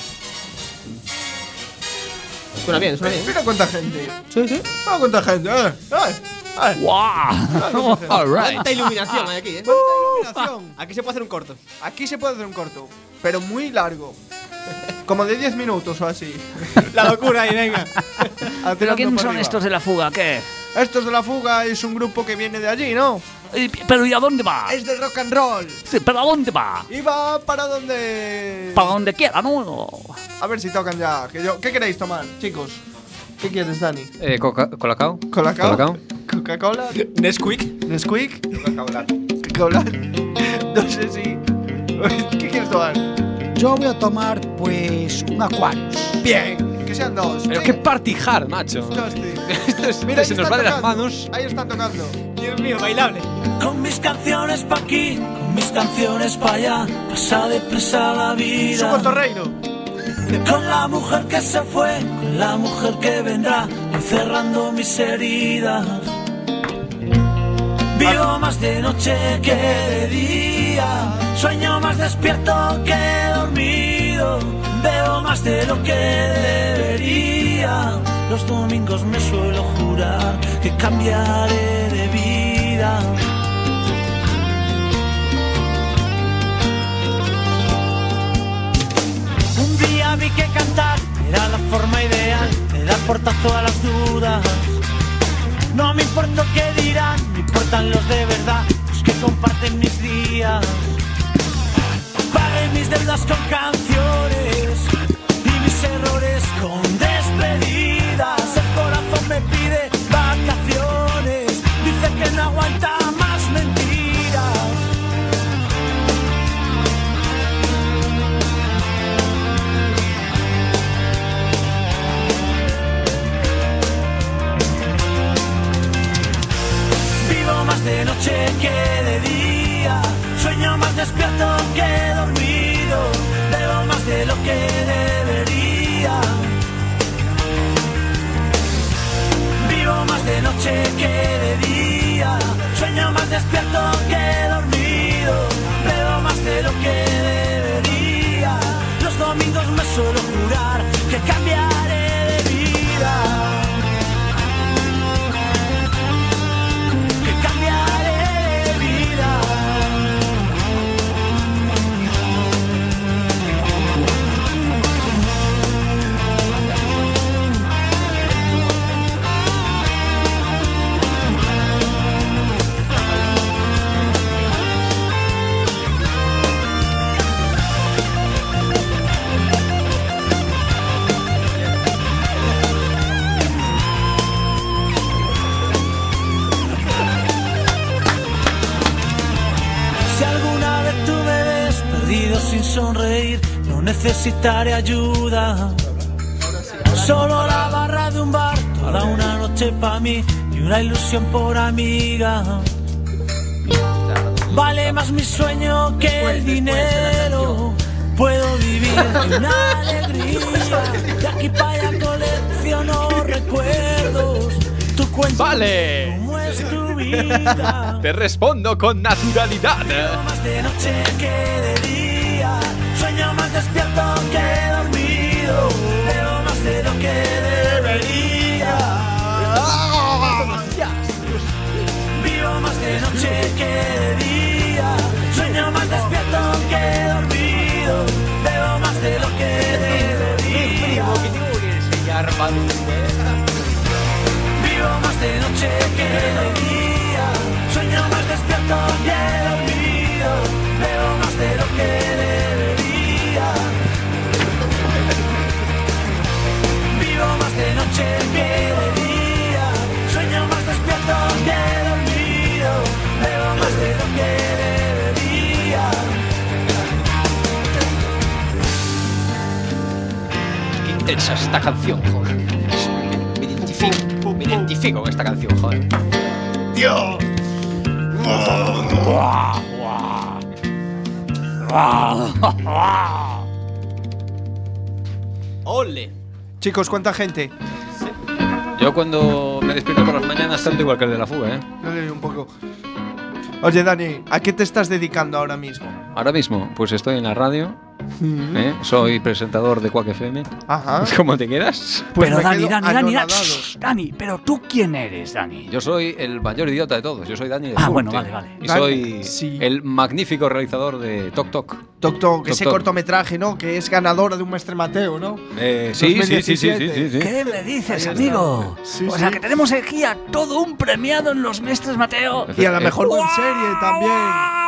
Suena bien, suena bien.
Mira cuánta gente.
Sí, sí.
Mira cuánta gente. Eh. Ay, ay.
¡Guau!
All right.
Cuánta iluminación hay aquí, ¿eh?
Cuánta iluminación.
Aquí se puede hacer un corto.
Aquí se puede hacer un corto, pero muy largo. Como de diez minutos o así.
La locura ahí, venga.
Ah,
¿Pero
tirando
quién
por
son
arriba.
estos de la fuga? ¿Qué?
Estos de La Fuga es un grupo que viene de allí, ¿no?
Eh, ¿Pero y a dónde va?
Es de rock and roll.
Sí, ¿pero a dónde va?
Y va para donde.
Para donde quiera, ¿no?
A ver si tocan ya. Que yo... ¿Qué queréis tomar, chicos? ¿Qué quieres, Dani?
Eh, coca ¿Colacao?
¿Colacao?
¿Colacao?
¿Coca-Cola?
Nesquik.
¿Nesquik? ¿Coca-Cola? No sé si. ¿Qué quieres tomar?
Yo voy a tomar, pues, un Aquarius.
Bien, que sean dos.
Pero qué party hard, macho.
Fantástico.
Esto es,
Mira,
se
ahí
nos
están
va de las
tocando.
manos.
Ahí están tocando.
Dios mío, bailable.
Con mis canciones pa' aquí, con mis canciones pa' allá, pasa depresa la
Su
vida.
cotorreiro.
Con la mujer que se fue, con la mujer que vendrá, voy cerrando mis heridas. Vivo más de noche que de día, sueño más despierto que dormido, veo más de lo que debería. Los domingos me suelo jurar que cambiaré de vida. forma ideal de dar portazo a las dudas. No me importa qué dirán, me importan los de verdad, los que comparten mis días. Pagué mis deudas con canciones y mis errores con despedidas. El corazón me pide vacaciones, dice que no aguanta más mentiras. Vivo más de noche que de día, sueño más despierto que dormido, bebo más de lo que debería. Vivo más de noche que de día, sueño más despierto que dormido, bebo más de lo que debería. Los domingos me suelo jurar que cambiaré de vida, que cambiaré de vida. Sin sonreír, no necesitaré ayuda. Solo la barra de un bar, toda una noche pa' mí y una ilusión por amiga. Vale más mi sueño que el dinero. Puedo vivir de una alegría. De aquí para allá colecciono recuerdos. Tu cuenta,
vale.
¿Cómo es tu vida?
Te respondo con naturalidad.
Vivo más de noche que de día, sueño más despierto que dormido, veo más de lo que debería. Vivo más de noche que de día, sueño más despierto que dormido, veo más de lo que debería. Vivo más de noche que de día, sueño más despierto que dormido, veo más de lo que debería. Vivo más de noche que de día, sueño más despierto que dormido, veo más de lo que debería.
Qué intensa es esta canción, joder. Me, me identifico, me identifico con esta canción, joder.
¡Dios!
¡Ole!
Chicos, ¿cuánta gente?
Yo cuando me despierto por las mañanas tanto igual que el de la fuga, ¿eh?
Dale un poco. Oye, Dani, ¿a qué te estás dedicando ahora mismo?
Ahora mismo, pues estoy en la radio, ¿eh? Soy presentador de Quack F M.
Ajá.
¿Cómo te quieras?
Pues
pero
me
Dani,
quedo
Dani, Dani, Dani,
anonadado.
shh, Dani, pero tú quién eres, Dani.
Yo soy el mayor idiota de todos. Yo soy Dani de
Ah,
Sur,
bueno,
tío.
vale, vale.
Y
Dani,
soy
sí.
el magnífico realizador de Tok Tok.
Tok Tok, ese
Tok.
cortometraje, ¿no? Que es ganadora de un Mestre Mateo, ¿no?
Eh, sí, sí, sí, sí, sí, sí, sí, sí.
¿Qué me dices,
Ahí
amigo?
está. Sí,
o
sí.
sea, que tenemos aquí a todo un premiado en los Mestres Mateo.
Y a la
Eh,
mejor webserie también.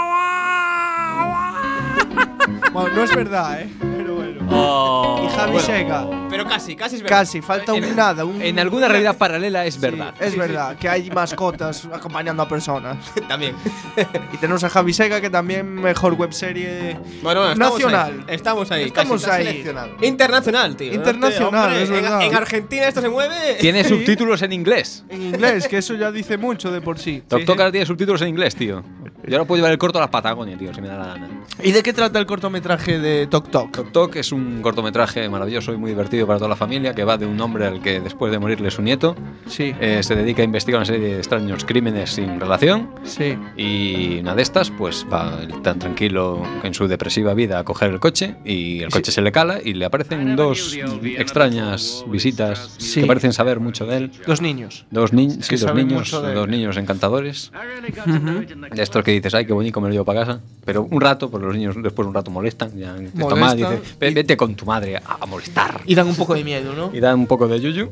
Bueno, no es verdad, ¿eh? Pero bueno.
Oh.
Y Javi
Bueno.
Sega.
Pero casi, casi es verdad.
Casi, falta un
En-
nada. Un,
En alguna realidad paralela es
Sí,
verdad.
es verdad, que hay mascotas acompañando a personas.
También.
Y tenemos a Javi Sega, que también mejor webserie
Bueno, bueno, estamos
nacional.
ahí. Estamos ahí.
Estamos
casi,
ahí.
seleccionado. Internacional, tío.
Internacional,
Hombre,
es
en-
verdad.
En, Argentina esto se mueve.
Tiene subtítulos en inglés.
En inglés, que eso ya dice mucho de por sí.
Tok
Sí,
Tok
sí.
ahora tiene subtítulos en inglés, tío. Yo ahora puedo llevar el corto a la Patagonia, tío, si me da la gana.
¿Y de qué trata el cortometraje de Tok Tok?
Tok Tok es un cortometraje maravilloso y muy divertido para toda la familia que va de un hombre al que después de morirle su nieto
Sí,
eh, se dedica a investigar una serie de extraños crímenes sin relación
sí.
y una de estas pues va él tan tranquilo en su depresiva vida a coger el coche y el coche se le cala y le aparecen dos extrañas visitas
Sí.
que parecen saber mucho de él.
Dos niños.
Dos, ni sí, dos
saben
niños,
mucho de él.
dos niños encantadores. De estos que dices, ay, qué bonito, me lo llevo para casa. Pero un rato, pues los niños después de un rato molestan. Ya,
Molestan,
tu madre dice,
y-
vete con tu madre a, a molestar.
Y dan un poco de miedo, ¿no?
Y dan un poco de yuyu.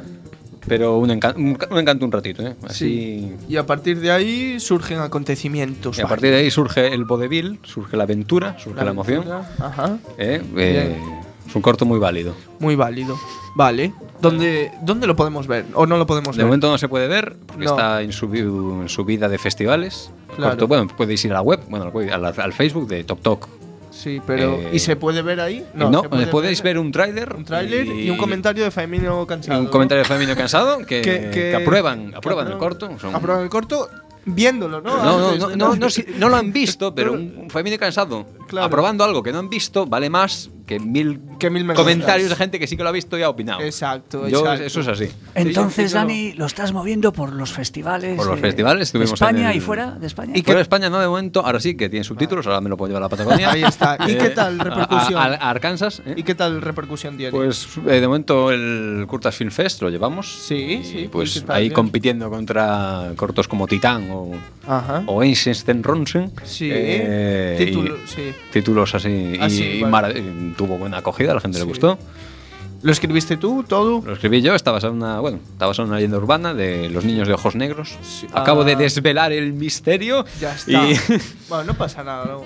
Pero un, encan un, un encanto un ratito, ¿eh? Así.
Sí. Y a partir de ahí surgen acontecimientos.
Y a partir de ahí surge el vodevil, surge la aventura, surge la, emoción.
Ajá.
¿eh? Eh, es un corto muy válido.
Muy válido. Vale. ¿Dónde, ¿Dónde lo podemos ver? ¿O no lo podemos
De
ver?
momento no se puede ver porque
No.
está en su, en su vida de festivales.
Claro.
Corto, bueno, podéis ir a la web, bueno, al, al Facebook de Tok Tok.
Sí, pero.
Eh,
¿Y se puede ver ahí?
No,
se puede
podéis ver, un tráiler.
Un tráiler y, un comentario de Femino
y
Cansado.
un comentario de Femino Cansado que,
Que- que-
que aprueban,
que
aprueban el
aprueban-
corto. Son-
Aprueban el corto viéndolo, ¿no?
No, no,
Antes,
no, no, no, si- no lo han visto, pero un, un Femino Cansado
Claro.
aprobando algo que no han visto vale más que mil,
Que mil me
comentarios de
gustas.
gente que sí que lo ha visto y ha opinado.
Exacto,
Yo,
exacto.
eso es así.
Entonces,
Sí, sí, no.
Dani, lo estás moviendo por los festivales.
Por los
de-
festivales
de
estuvimos
España
en el-
y fuera de España.
Y fuera de España no de momento, ahora sí que tiene subtítulos, ahora me lo puedo llevar a la Patagonia.
Ahí está. ¿Y
Eh,
qué tal repercusión?
A, a- a Arkansas. ¿eh?
¿Y qué tal repercusión tiene?
Pues eh, de momento el Curtas Film Fest lo llevamos.
Sí,
Y,
sí,
Pues
¿y qué tal?
ahí
Bien.
compitiendo contra cortos como Titán o,
Ajá.
o Einstein Ronsen.
Sí.
Eh,
Título,
y-
sí.
Títulos así.
Así,
y
vale.
mara- y tuvo buena acogida, a la gente le
Sí.
gustó.
¿Lo escribiste tú, todo?
Lo escribí yo, está basado en una, bueno, está basado en una leyenda urbana de los niños de ojos negros. Acabo
Ah.
de desvelar el misterio.
Ya está.
Y,
Bueno, no pasa nada, ¿no?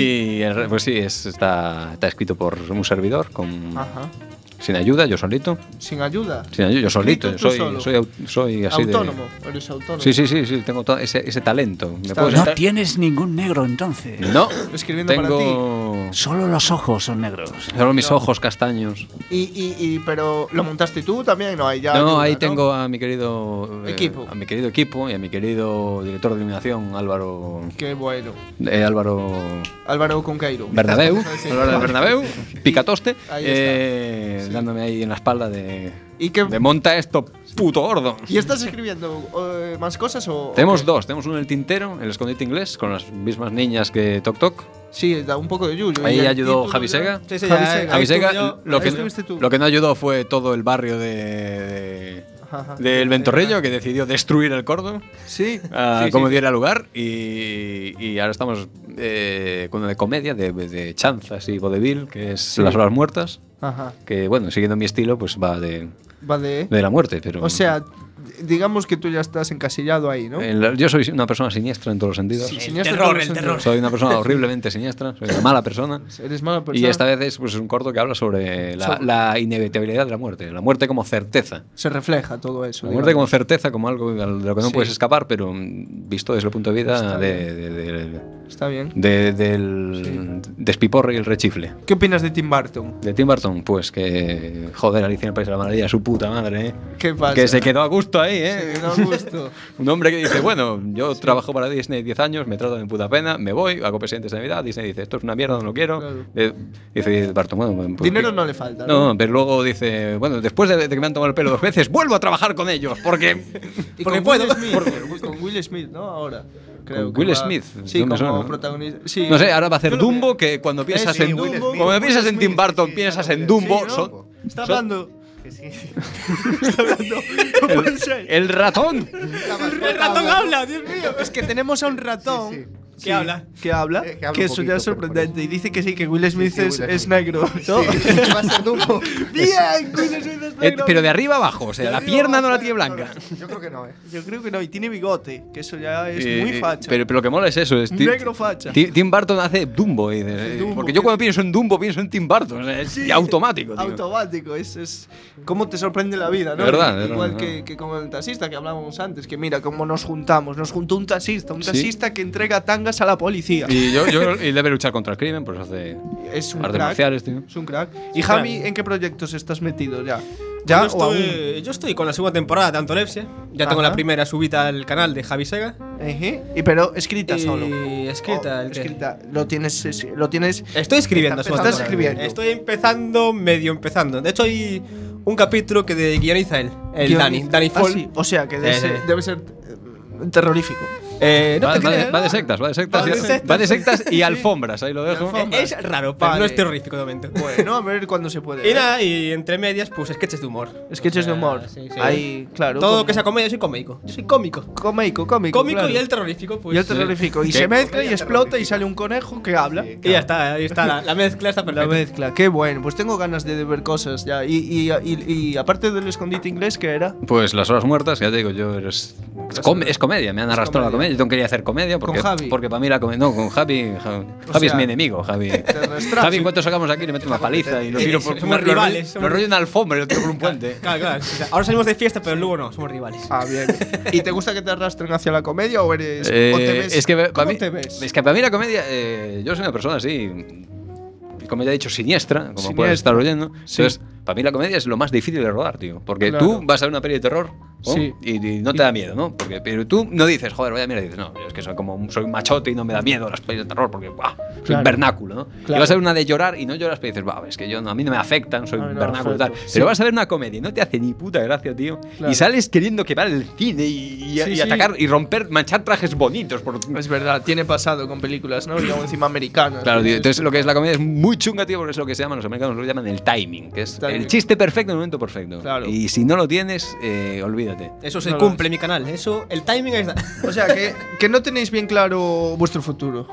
y el re- pues sí, es- está, está escrito por un servidor con,
Ajá.
sin ayuda, yo solito.
Sin ayuda.
Sin ayuda, yo solito.
Escrito tú
Soy,
solo.
soy, au- soy así de.
Autónomo. Eres autónomo.
Sí, sí, sí, sí, tengo todo ese, ese talento. Me
Está
puedo
bien.
No
sentar-
tienes ningún negro entonces.
No,
Escribiendo para
tengo
Solo los ojos son negros.
solo mis ojos castaños.
Y, y, y, pero ¿lo montaste tú también? No, ahí ya.
no,
ayuda,
ahí
¿no?
tengo a mi querido eh,
Equipo.
a mi querido equipo y a mi querido director de iluminación Álvaro
Qué bueno.
eh, Álvaro
Álvaro Conqueiro.
Bernabéu,
Sí.
Álvaro Bernabéu, Picatoste,
Ahí
eh,
está. Sí.
dándome ahí en la espalda de,
¿Y qué-
de monta esto puto gordo.
¿Y estás escribiendo eh, más cosas o.?
Tenemos
o qué?
dos, tenemos uno en el tintero, el escondite inglés, con las mismas niñas que Tok Tok.
Sí, da un poco de yuyu.
Ahí
Y el
ayudó
título
Javi
ya-
Sega.
Sí, sí,
Javi
ya,
Sega.
ahí
Javi
estuve
Sega,
yo.
lo
ahí
que,
estuviste tú.
lo que no ayudó fue todo el barrio de, de-
Ajá.
del Ventorrillo, que decidió destruir el Córdoba,
Sí.
ah,
sí,
como
sí.
diera lugar. Y, y ahora estamos eh, con una de comedia, de, de chanzas y vodevil, que es Las Horas Muertas.
Ajá.
Que, bueno, siguiendo mi estilo, pues va de,
Vale.
de la muerte. Pero
O sea, digamos que tú ya estás encasillado ahí, ¿no?
en la- yo soy una persona siniestra en todos los sentidos.
Sí,
El
siniestro
terror,
en todos
el
los
terror.
sentidos.
Soy una persona horriblemente siniestra, soy una mala persona.
Eres mala persona.
Y esta vez es pues, un corto que habla sobre la,
Sobre-
la inevitabilidad de la muerte, la muerte como certeza.
Se refleja todo eso.
La muerte como
digamos.
certeza, como algo de lo que no
Sí.
puedes escapar, pero mm, visto desde el punto de vista
Está
de, de- de-
Está bien.
de- del despiporre y el rechifle.
¿Qué opinas de Tim Burton?
De Tim Burton, pues que, joder, Alicia en el País de la Maravilla, su puta madre, ¿eh?
¿Qué pasa?
Que se quedó a gusto ahí, ¿eh?
Se quedó a gusto.
Un hombre que dice, bueno, yo trabajo para Disney diez años, me trato de puta pena, me voy, hago presentes de Navidad, Disney dice, esto es una mierda, no lo quiero.
Claro.
Eh, dice Barton, bueno, pues,
Dinero
¿qué?
no le falta, ¿no?
No, pero luego dice, bueno, después de, de que me han tomado el pelo dos veces, vuelvo a trabajar con ellos, porque...
Y
Porque
con
puedo.
Will Smith, con Will Smith, ¿no? Ahora. Creo
¿Con
que
Will
va-
Smith?
Sí,
¿Dónde
como
suena?
protagonista. Sí.
No sé, ahora va a hacer
Yo lo
Dumbo,
veo.
que cuando piensas
sí,
en
Will
Dumbo,
Smith,
como
Will
piensas en Tim
Smith,
Burton,
sí,
piensas
claro,
en
sí,
Dumbo,
¿no?
son-
Está
son-
hablando.
Que sí.
Está hablando. No puede ser.
el ratón.
El ratón habla, Dios mío.
Es que tenemos a un ratón.
Sí, sí.
¿Qué habla?
Que habla.
Eh, que habla
que
un
eso ya es
poquito, pero
sorprendente. Y dice que sí, que Will Smith
sí,
es,
Will
es
Smith.
negro. ¿no?
Sí, va a ser Dumbo.
Bien, Will Smith es
Eh,
negro.
pero de arriba abajo, o sea,
De
la
arriba
pierna no la
abajo,
tiene blanca.
Yo creo que no, eh.
Yo creo que no. Y tiene bigote. Que eso ya es
Eh,
muy facha.
Pero, pero lo que mola es eso. Es
Un
Tim-
negro facha.
Ti- Tim Burton hace Dumbo. y dices, eh,
Dumbo,
porque yo
que-
cuando pienso en Dumbo pienso en Tim Burton. o sea, es
Sí,
automático, tío.
Automático, es, es cómo te sorprende la vida, ¿no?
De verdad, de
Igual
verdad,
que,
¿no?
que con el taxista que hablábamos antes, que mira cómo nos juntamos. Nos juntó un taxista, un
Sí.
taxista que entrega tangas a la policía.
Y yo, yo y debe luchar contra el crimen, por eso hace
Es un
artes
crack.
marciales, tío.
Es un crack. Y Javi, ¿en qué proyectos estás metido ya?
Yo
¿Ya o aún?
estoy, yo estoy con la segunda temporada de Antolepsia. Ya tengo
Ajá.
la primera subida al canal de Javi Sega.
Ejé. Y pero escrita
Y
solo.
escrita,
Oh,
el que-
escrita. Lo tienes, es- lo tienes.
Estoy escribiendo,
Estás
sobre todo.
escribiendo.
Estoy empezando, medio empezando. De hecho, hay un capítulo que de guioniza él, el
Guioniza.
Dani, Dani
Ah,
Fall.
sí. O sea que debe
Eh,
ser,
eh.
debe ser, eh, terrorífico.
Eh, no
Va,
te
va de,
creas,
va
¿no?
de sectas, va de sectas.
Va de
y-
sectas.
va de sectas y alfombras, ahí lo dejo.
Eh, Es raro, pero
Vale.
no es terrorífico de momento.
Bueno, a ver cuándo se puede.
Y
ver.
nada, y entre medias, pues sketches de humor.
Sketches de
O sea,
humor.
sí, sí.
Ahí, claro.
Todo
como-
lo que sea comedia, yo soy cómico. Yo soy cómico.
Cómico, cómico.
Cómico
claro.
y el terrorífico, pues.
Y el terrorífico. Y
¿Qué?
se mezcla y
Comedia
explota y
terrorífica.
sale un conejo que habla.
Y ya está, ahí está. La, la mezcla está
La
perfecta.
mezcla, qué bueno. Pues tengo ganas de ver cosas ya. Y, y, y, y aparte del escondite inglés, ¿qué era?
Pues las horas muertas, ya te digo, yo es, es, com- es comedia, me han arrastrado la
comedia.
comedia. Yo no quería hacer comedia porque,
¿Con Javi?
porque para mí la comedia. No, con Javi. Javi, Javi es
sea,
mi enemigo, Javi.
arrastraste.
Javi, en cuanto sacamos aquí, le meto una paliza y lo
Eh,
tiro
eh,
por.
somos
lo-
rivales,
Lo,
somos-
lo rollo en una alfombra y lo tiro por un puente.
Claro, claro. O sea, ahora salimos de fiesta, pero luego no, somos rivales.
Ah, bien. ¿Y te gusta que te arrastren hacia la comedia o eres.
Eh,
o te ves,
es que para
¿cómo
mí,
te ves?
es que para mí la comedia, eh, yo soy una persona así, como ya he dicho, siniestra, como
Siniestra.
puedes estar oyendo.
Sí.
Entonces, para mí la comedia es lo más difícil de rodar, tío. Porque
Claro.
tú vas a ver una peli de terror, ¿no?
Sí.
y, y no te da miedo, ¿no? Porque, pero tú no dices, joder, vaya mierda, dices, no, yo es que soy como soy un machote y no me da miedo las pelis de terror porque, ¡buah! Soy
Claro.
un vernáculo, ¿no?
Claro.
Y vas a ver una de llorar y no lloras, pero dices, va, es que yo no, a mí no me afectan, soy
A mí
un
no me
vernáculo y tal.
afecta.
Pero
Sí.
vas a ver una comedia y no te hace ni puta gracia, tío.
Claro.
Y sales queriendo quemar el cine y, y-
Sí,
y
sí.
atacar y romper, manchar trajes bonitos por,
Es verdad, tiene pasado con películas, ¿no? Y luego encima americanas.
Claro, tío.
Es-
Entonces lo que es la comedia es muy chunga, tío, porque es lo que se llama, los americanos lo llaman el timing, que es
Timing.
el chiste perfecto en el momento perfecto.
Claro.
Y si no lo tienes, eh, olvídate.
Eso se
No lo
cumple en mi canal. Eso, el timing ahí está.
O sea, que, que no tenéis bien claro vuestro futuro.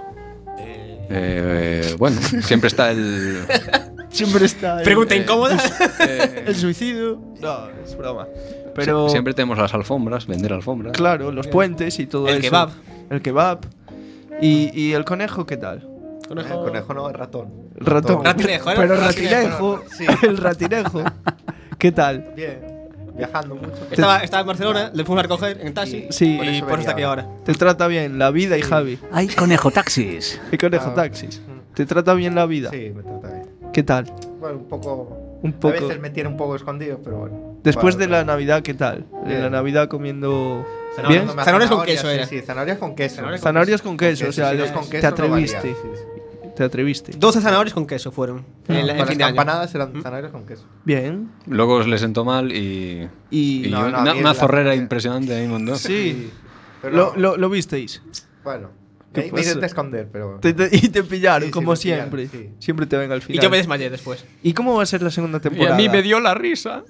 Eh, bueno, siempre está el.
Siempre está. el-
Pregunta incómoda.
El suicidio. No, es broma. Pero.
Sie- siempre tenemos las alfombras, vender alfombras.
Claro, los puentes y todo
El
eso.
kebab.
El kebab. Y, y el conejo, ¿qué tal?
El conejo no, el ratón.
El ratón.
Ratinejo, ¿era?
Pero
Ratinejo,
ratinejo.
Sí.
El ratinejo. ¿Qué tal?
Bien. Viajando mucho.
Estaba, estaba en Barcelona, le fuimos a recoger en taxi.
Sí.
y
eso
por eso está aquí
venía
ahora.
Te trata bien la vida y Javi.
Hay conejo taxis.
El conejo
Ah.
taxis. ¿Te trata bien la vida?
Sí, me trata bien.
¿Qué tal?
Bueno, un poco.
Un poco.
A veces me tiene un poco escondido, pero bueno.
Después
Bueno,
de la Navidad, ¿qué tal? En
Bien.
la Navidad comiendo.
Zanahorias
¿Bien?
no me-
Zanahorias con
zanahorias,
queso
sí,
era.
Sí, zanahorias con queso.
Zanahorias
Zanahorias con queso, o sea,
si
le-
no es con
te
queso, no
atreviste.
varía, sí, sí.
Te atreviste.
doce zanahorias con queso fueron. en, en
Para las
fin de año.
campanadas eran zanahorias con queso.
Bien.
Luego les sentó mal y.
Y.
y
No, no,
una,
a mí
una
la-
zorrera impresionante ahí montó.
Sí.
Pero
Lo,
no,
lo, lo visteis.
bueno,
¿Qué
me, me
pasó?
intenté esconder, pero.
Te- te- y te pillaron,
Sí, sí,
como
me pillaron,
siempre.
sí.
Siempre te ven al
Y
final.
yo me desmayé después.
¿Y cómo va a ser la segunda
Y a
temporada?
mí me dio la risa.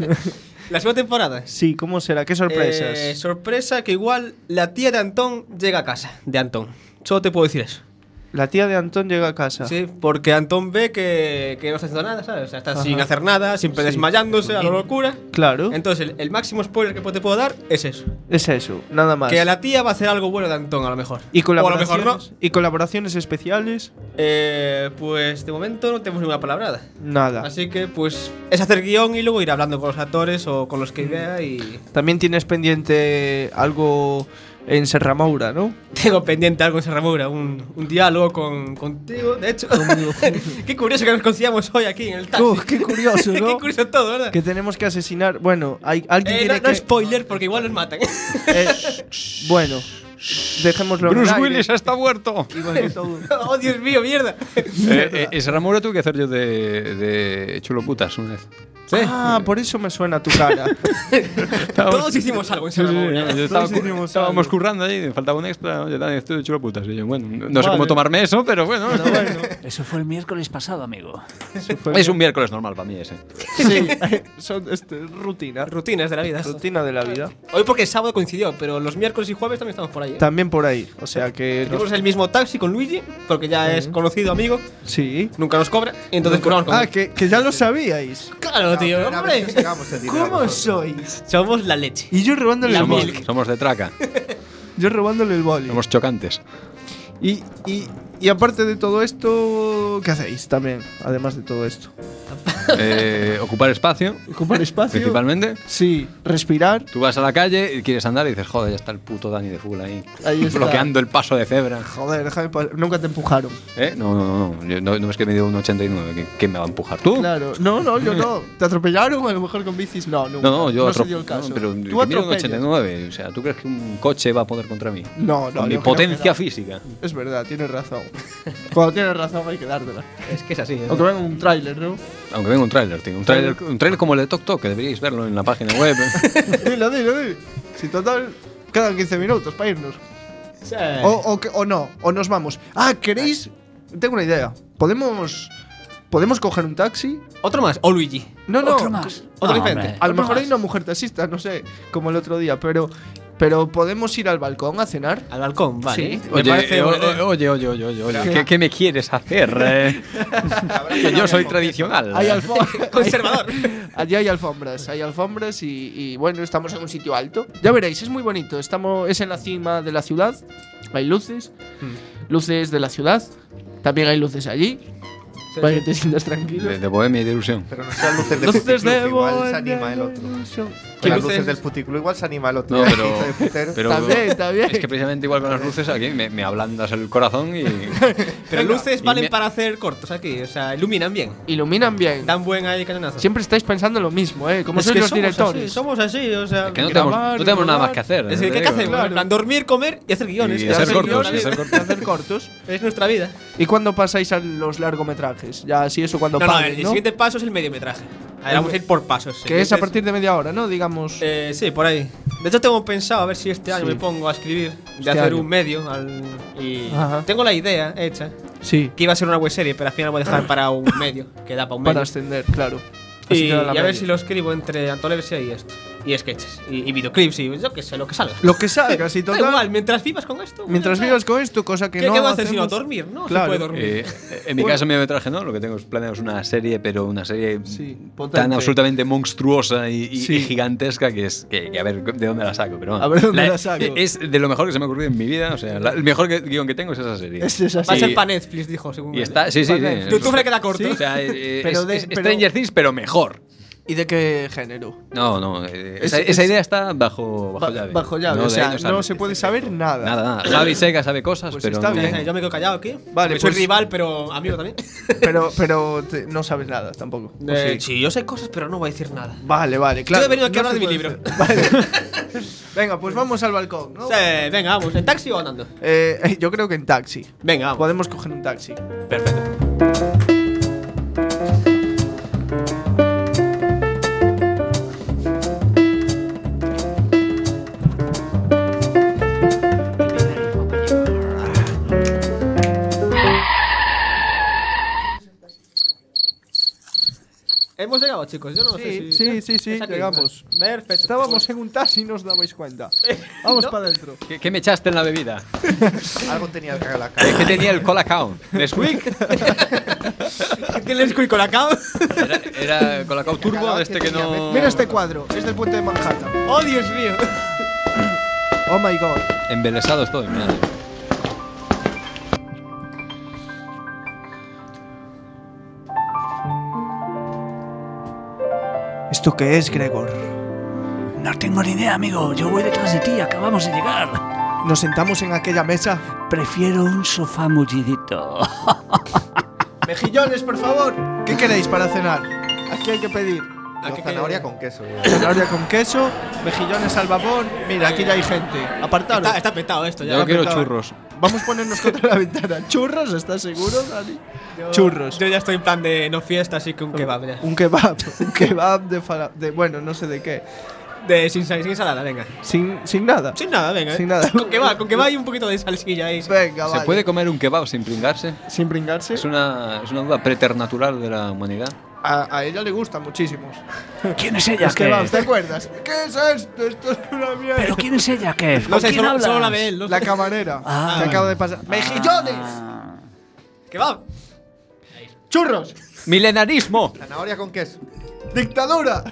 La segunda temporada.
Sí, ¿cómo será? ¿Qué sorpresas?
Eh, sorpresa que igual la tía de Antón llega a casa. De Antón. Solo te puedo decir eso.
La tía de Antón llega a casa.
Sí, porque Antón ve que, que no está haciendo nada, ¿sabes? O sea, está
Ajá.
sin hacer nada, siempre
Sí.
desmayándose a la locura.
Claro.
Entonces, el, el máximo spoiler que te puedo dar es eso.
Es eso, nada más.
Que la tía va a hacer algo bueno de Antón, a lo mejor.
¿Y
o a lo
colaboraciones,
mejor no.
¿Y colaboraciones especiales?
Eh, pues de momento no tenemos ninguna palabrada.
Nada.
Así que, pues, es hacer guión y luego ir hablando con los actores o con los que vea y.
También tienes pendiente algo en Serramoura, ¿no?
Tengo pendiente algo en Serramoura, un, un diálogo con, contigo, de hecho. Qué curioso que nos consigamos hoy aquí en el taxi.
Oh, qué curioso, ¿no?
Qué curioso todo, ¿verdad?
Que tenemos que asesinar. Bueno, hay, alguien
Eh,
tiene
no, no
que.
spoiler, porque igual nos matan.
Eh, bueno, dejémoslo en el
Bruce
aire.
Willis está muerto.
Igual que todo.
Oh, Dios mío, mierda.
eh, eh, ese Ramura tuve que hacer yo de, de chulo putas una vez.
Ah, por eso me suena tu cara.
Todos hicimos algo en Serramoura.
Yo estaba
Todos
cu-
hicimos
estábamos
algo.
currando ahí, me faltaba un extra. Oye, Dani, estoy de chulo putas. Y yo, bueno, no, no sé
Vale.
cómo tomarme eso, pero bueno.
Pero bueno,
Eso fue el miércoles pasado, amigo.
eso fue
Es un miércoles normal para mí ese.
Sí, son este, rutina.
Rutinas de la vida.
Rutina de la vida.
Hoy porque el sábado coincidió, pero los miércoles y jueves también estamos por ahí. ¿eh?
También por ahí. O sea que.
Tenemos el mismo taxi con Luigi, porque ya es conocido amigo,
Sí.
nunca nos cobra, y entonces pues vamos con
Ah,
él.
que, que ya lo sabíais.
Claro, tío,
Pero a ver
hombre.
si sacamos el dinero
¿Cómo
nosotros.
sois?
Somos la leche.
Y yo robándole
La
el
Somos,
boli.
milk.
somos de traca,
Yo robándole el boli.
somos chocantes.
Y, y, y aparte de todo esto, ¿qué hacéis también? Además de todo esto.
Eh, ocupar espacio,
Ocupar espacio.
principalmente.
Sí, respirar.
Tú vas a la calle y quieres andar y dices, joder, ya está el puto Dani de Full ahí,
Ahí está.
bloqueando el paso de cebra.
Joder, déjame pa- Nunca te empujaron.
¿Eh? No, no, no, no. Yo- no, no es que me dio un ochenta y nueve. ¿Qué, qué me va a empujar? ¿Tú?
Claro. No, no, yo no. ¿Te atropellaron? A lo mejor con bicis. No, nunca.
No, no, yo
No se
atrope-
dio el caso.
no, pero
Tú
que mido un
atropellas.
ochenta y nueve. O sea, ¿tú crees que un coche va a poder contra mí?
No, no.
Con mi
yo creo que
potencia
no.
física.
Es verdad, tienes razón. Cuando tienes razón hay que dártela.
Es que es así. ¿eh?
Aunque venga un tráiler, ¿no?
Aunque venga un tráiler, tío. Un tráiler un tráiler como el de Tok Tok, que deberíais verlo en la página web.
dilo, dilo, dilo. Si total, quedan quince minutos para irnos.
Sí.
O, o, que- o no, o nos vamos. Ah, ¿queréis? Tengo una idea. ¿Podemos podemos coger un taxi?
Otro más, o Luigi.
No, no.
Otro más.
Otro
No,
diferente.
hombre.
A lo
Otro
mejor hay
más.
una mujer taxista, no sé, como el otro día, pero pero podemos ir al balcón a cenar.
Al balcón, vale.
Sí.
Me parece
Oye, o-
buena idea.
o- oye, oye, oye, oye, oye, ¿qué, qué me quieres hacer? eh? Que yo soy tradicional.
Hay alfombras.
Conservador.
Allí hay alfombras, hay alfombras y, y, bueno, estamos en un sitio alto. Ya veréis, es muy bonito. Estamos, es en la cima de la ciudad. Hay luces, luces de la ciudad. También hay luces allí.
Sí,
para
sí.
que te sientas tranquilo.
De, de bohemia y de ilusión.
Pero no sean luces de
Luces
puticlub,
de
igual se
bohemia
anima el
y
otro.
ilusión.
Con las
luces?
luces del puticlub igual se anima el otro.
No,
Ya,
pero,
de putero.
pero
Está bien, está bien.
es que precisamente igual con las luces aquí me, me ablandas el corazón y
Pero luces
Y
valen
me-
para hacer cortos aquí, o sea, iluminan bien.
Iluminan bien.
Dan buen ahí cañonazo.
Siempre estáis pensando lo mismo, ¿eh? Como
Es
sois
que
los
somos
directores.
así, somos así, o sea.
que no tenemos,
grabar,
no tenemos nada
grabar.
más que hacer.
Es
¿eh?
que,
Te
¿qué
digo.
hacemos?
claro.
En plan, dormir, comer y hacer guiones.
Y
Es
hacer
así,
cortos,
la
y
vida.
hacer cortos.
hacer cortos.
Es nuestra vida.
¿Y cuándo pasáis a los largometrajes? Ya, así eso cuando
No, no,
paguen,
el
¿no?
siguiente paso es el mediometraje. Ahora vamos a ir por pasos.
Que es a
Entonces,
partir de media hora, ¿no? Digamos.
Eh, sí, por ahí. De hecho, tengo pensado a ver si este año
Sí.
me pongo a escribir, de
Este
hacer
año.
un medio. Al, y
Ajá.
tengo la idea hecha,
sí.
que iba a ser una web serie, pero al final voy a dejar para un medio, que da para un
Para
medio.
ascender, claro. Así
Y,
queda la
y a ver
media.
si lo escribo entre Antoleversia y esto. Y sketches. Y, y videoclips y yo qué sé, lo que salga.
Lo que salga, si
Da
total.
igual, mientras vivas con esto.
Mientras
ya
vivas con esto, cosa que
¿Qué,
no
¿qué va a hacer sino
hacemos-
dormir? No
Claro.
se puede dormir.
Eh, en mi caso, mediometraje no, lo que tengo es planeados una serie, pero una serie
Sí, potente.
tan absolutamente monstruosa y, y-
Sí.
y gigantesca que es que, que a ver de dónde la saco. Pero bueno.
A ver dónde la saco.
Es de lo mejor que se me ha ocurrido en mi vida. O sea, la- el mejor que- guión que tengo es esa serie.
Es esa
Va a
Sí.
ser para Netflix, dijo, según
Y
él.
está, sí, sí,
Vale.
sí.
YouTube le queda corto.
O sea, eh,
Pero
es,
de-
es
pero-
Stranger Things, pero mejor.
¿Y de qué género?
No, no. eh,
Es-
esa,
es-
esa idea está bajo, bajo
Ba-
llave.
bajo llave,
No,
o
de
sea,
ahí
no,
sale.
se puede saber nada.
Nada, nada. Javi Sega sabe cosas,
Pues
pero
está
no-
bien.
Eh, Yo me quedo callado aquí.
Vale,
porque soy
pues-
rival, pero amigo también.
Pero, pero te- no sabes nada tampoco. ¿o
Eh,
sí?
sí, yo sé cosas, pero no voy a decir nada.
Vale, vale, claro.
he venido aquí a
No
hablar
se
de mi
puede
libro.
hacer. Vale. Venga, pues vamos al balcón, ¿no?
Sí, venga, vamos. ¿En taxi o andando?
Eh, eh, yo creo que en taxi.
Venga, vamos.
Podemos coger un taxi.
Perfecto. Hemos llegado, chicos. Yo no sé
Sí,
si.
sí, sí, sí,
Es aquí.
llegamos.
Perfecto.
Estábamos en un taxi y no os dabais cuenta. Vamos
¿No?
para adentro.
¿Qué, qué me echaste en la bebida?
Algo tenía que la
¿Qué,
cara.
qué tenía el Cola Count? ¿Nesquik?
¿Qué tienes con la cama?
Era, era Colacao Turbo, de este que no.
Mira este cuadro, es del puente de Manhattan.
¡Oh, Dios mío!
Oh my god.
Embelesado estoy, mira.
¿Esto qué es, Gregor?
No tengo ni idea, amigo. Yo voy detrás de ti. Acabamos de llegar.
Nos sentamos en aquella mesa.
Prefiero un sofá mullidito.
Mejillones, por favor. ¿Qué queréis para cenar? Aquí hay que pedir.
Yo zanahoria con queso.
Zanahoria con queso, mejillones al vapor. Mira, aquí ya hay gente. Apartaros.
Está, está petado esto ya.
Yo quiero
apretado.
churros.
Vamos a ponernos contra la ventana. ¿Churros? ¿Estás seguro, Dani? Churros.
Yo ya estoy en plan de no fiesta, así que un kebab ya.
Un kebab. Un kebab de, fala- de. Bueno, no sé de qué.
De sin, sal- sin ensalada, venga.
Sin, sin nada.
Sin nada, venga.
Sin nada.
Con kebab, con kebab y un poquito de salsilla ahí.
Venga,
¿Se
vale.
puede comer un kebab sin pringarse?
Sin brincarse.
Es una, es una duda preternatural de la humanidad.
A, a ella le gustan muchísimos.
¿Quién es ella,
Los kebabs, ¿te
Kev?
acuerdas? ¿Qué es esto? Esto es una mierda.
¿Pero quién es ella, Kev?
No
¿Con
sé,
quién
solo,
hablas?
solo la ve él. No
La
sé.
camarera.
Ah.
que acaba de pasar. ¡Mejillones!
Ah.
Kebab.
¡Churros!
¡Milenarismo!
Zanahoria con queso.
¡Dictadura!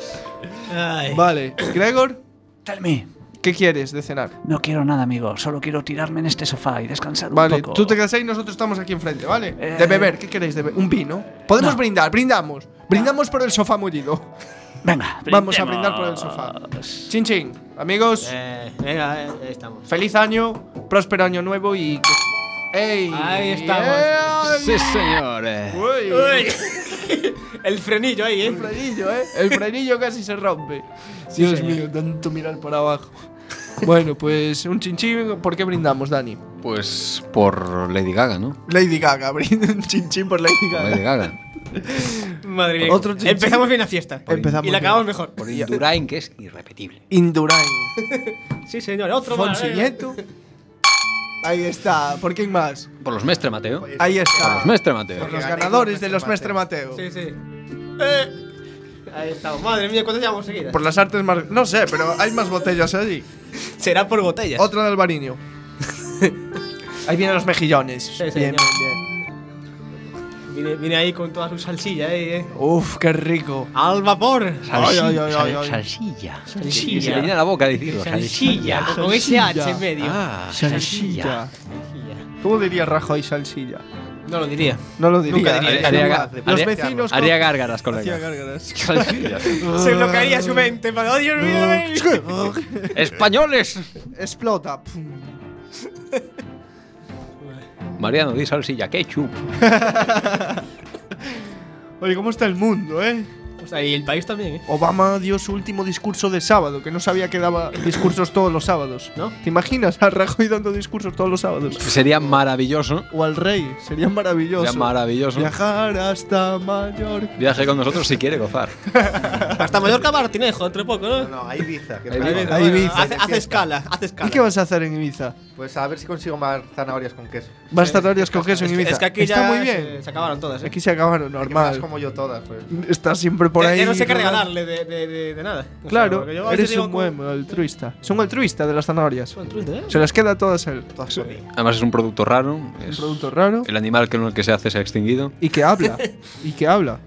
Ay.
Vale, Gregor,
Tell me.
¿qué quieres de cenar?
No quiero nada, amigo. Solo quiero tirarme en este sofá y descansar
Vale,
un poco.
tú te quedas ahí y nosotros estamos aquí enfrente, ¿vale?
Eh.
De beber, ¿qué queréis de beber? ¿Un vino? Podemos
No.
brindar, brindamos. Brindamos por el sofá mullido.
Venga,
Vamos a
brindemos.
brindar por el sofá. Chin chin, amigos,
Eh, venga, eh, ahí estamos.
feliz año, próspero año nuevo y. ¡Ey!
Ahí estamos.
¡Ey!
Sí, señores.
Uy.
Uy. El frenillo ahí,
El
eh.
frenillo, ¿eh? El frenillo casi se rompe. Dios mío, tanto mirar por abajo. Bueno, pues un chinchín. ¿Por qué brindamos, Dani?
Pues por Lady Gaga, ¿no?
Lady Gaga, brinda un chinchín por Lady
Por
Gaga.
Lady Gaga.
Madre mía.
Otro chin-chin.
Empezamos bien la fiesta.
Empezamos
y la
bien.
acabamos mejor.
Por Indurain, que es irrepetible.
Indurain.
Sí, señor. Otro más. venga.
Foncilleto. Ahí está. ¿Por quién más?
Por los Mestre Mateo.
Ahí
Por
está.
los Mestre Mateo.
Por los ganadores de los Mestre Mateo.
Sí, sí. Eh. Ahí está. Madre mía, ¿cuántas llevamos seguidas?
Por las artes más. No sé, pero hay más botellas allí.
Será por botellas.
Otra del Albariño. Ahí vienen los mejillones.
Sí,
bien,
señor.
bien, bien.
Viene, viene ahí con toda su salsilla, eh. eh.
Uf, qué rico.
Al vapor.
Ay, ay, ay, ay, ay.
Salsilla.
Y se le llena la boca decirlo.
Salsilla. Con ese H en medio.
Ah,
Salsilla. ¿Cómo diría Rajoy salsilla?
No lo diría.
No lo diría.
Nunca diría.
Haría,
Los
haría-
vecinos.
haría gárgaras,
Hacía
colega.
gárgaras.
Salsilla.
Se bloquearía su mente. Para, oh, Dios mío.
¡Españoles!
Explota. Pum.
Mariano, di salsilla, ketchup.
Oye, ¿cómo está el mundo, eh?
O sea, y el país también, eh.
Obama dio su último discurso de sábado, que no sabía que daba discursos todos los sábados, ¿no? ¿Te imaginas a Rajoy dando discursos todos los sábados?
Sería maravilloso.
O al rey, sería maravilloso.
Sería maravilloso.
Viajar hasta Mallorca.
Viaje con nosotros si quiere gozar.
Hasta Mallorca Martinejo, entre poco, ¿no?
No, no, a Ibiza. que
A
me-
Ibiza.
A Ibiza.
Hace, hace escala, hace escala.
¿Y qué vas a hacer en Ibiza?
Pues a ver si consigo más zanahorias con queso.
Vas a zanahorias con queso en
Es que-
Ibiza.
Es que aquí
está
ya
muy
se,
bien.
se acabaron todas, eh.
Aquí se acabaron,
Que me las
normal.
como yo todas, pues.
Estás siempre por
Ya-
ahí.
ya no sé qué
rodando.
regalarle de, de, de, de nada. O sea,
Claro,
porque yo a veces
eres
digo
un
como-
buen altruista. Es un altruista de las zanahorias.
Son truitos, ¿eh?
Se las queda todas él.
Todas son mías.
Además es un producto raro.
Un
Es
producto raro.
el animal con el que se hace se ha extinguido.
Y que habla. y que habla.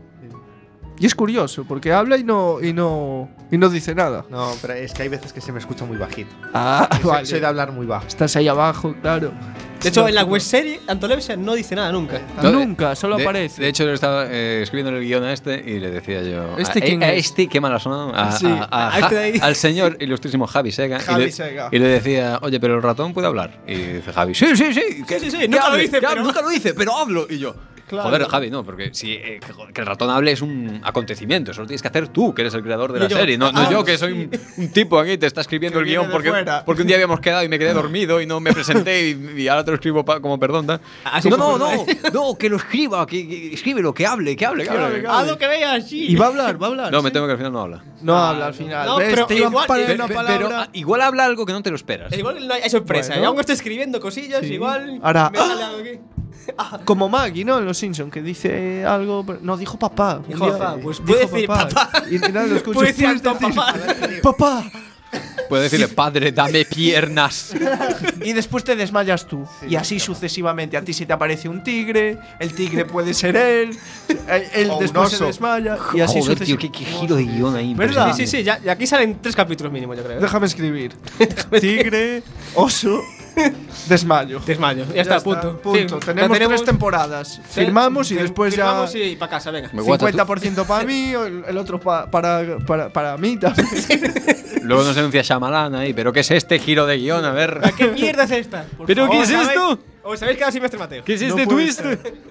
Y es curioso, porque habla y no, y no, y no dice nada.
No, pero es que hay veces que se me escucha muy bajito.
Ah,
Soy-
vale.
Soy de hablar muy bajo.
Estás ahí abajo, claro.
De hecho, en la webserie, Antolevsia no dice nada nunca.
No,
Nunca, solo
de,
aparece.
De hecho, yo estaba eh, escribiendo el guión a este y le decía yo.
¿Este
a,
quién
a
es?
Este, qué mal ha sonado. A,
Sí,
a- a
a este de
Ja-
ahí.
al señor ilustrísimo Javi Sega.
Javi
y, le,
Sega.
y le decía, oye, pero el ratón puede hablar. Y dice Javi, sí, sí, sí. Que,
sí, sí,
que
nunca lo
hable,
dice,
que
pero-
hable, nunca lo dice, pero hablo. Y yo.
Claro.
Joder, Javi, no, porque si eh, que, que el ratón hable es un acontecimiento, eso lo tienes que hacer tú, que eres el creador de
Y
la
yo,
serie, no, no
ah,
yo, que soy un, un tipo aquí, te está escribiendo
Que
el guión
viene de
porque,
fuera.
porque un día habíamos quedado y me quedé dormido y no me presenté y, y ahora te lo escribo pa- como perdón. ¿ta?
Así
No,
fue,
no, no,
¿no?
no, que lo escriba, que, que escríbelo, que hable, que hable, que hable.
hable, que
Haz lo que veas, sí.
Y va a hablar, va a hablar.
No, me
sí.
temo que al final no habla.
No habla al final.
No,
¿Ves?
pero
Te iba a
igual-
parar
pe-
una
Pe-
palabra.
Pero ah, igual habla algo que no te lo esperas.
Igual no hay, hay sorpresa.
Bueno.
Y aún estoy escribiendo cosillas,
Sí.
igual.
Ahora-
me sale algo aquí.
Como Maggie, ¿no? En Los Simpsons, que dice algo. pero- No, dijo papá.
Dijo
Un día-
papá, pues
dijo
puede decir papá.
Y, y nadie lo escucha.
Puede decir
Puedes
Antón,
decir,
papá.
¡Papá!
Puede decirle, padre, dame piernas.
Y después te desmayas tú. y así sucesivamente. A ti se te aparece un tigre, el tigre puede ser él, él, él
O un
después se
oso.
desmaya. Y así
Joder, tío,
sucesivamente.
qué, qué giro de guión ahí.
¿Verdad?
Sí, sí, sí. Ya, y aquí salen tres capítulos mínimo, yo creo. ¿eh?
Déjame escribir. Tigre, oso, desmayo.
Desmayo. Ya, está, punto.
punto.
Sí,
tenemos,
ya
tres temporadas. Firmamos y
Fir-
después
firmamos
ya.
y para casa, venga.
Me guata tú.
cincuenta por ciento para mí, el, el otro pa- para, para, para mí también.
Luego nos denuncia Shyamalan ahí, pero ¿qué es este giro de guión? A ver.
¿Qué mierda es esta? Por
¿Pero
favor,
qué es
¿sabéis?
esto?
¿Os habéis quedado sin Mestre Mateo?
¿Qué es
No
este
puede
twist?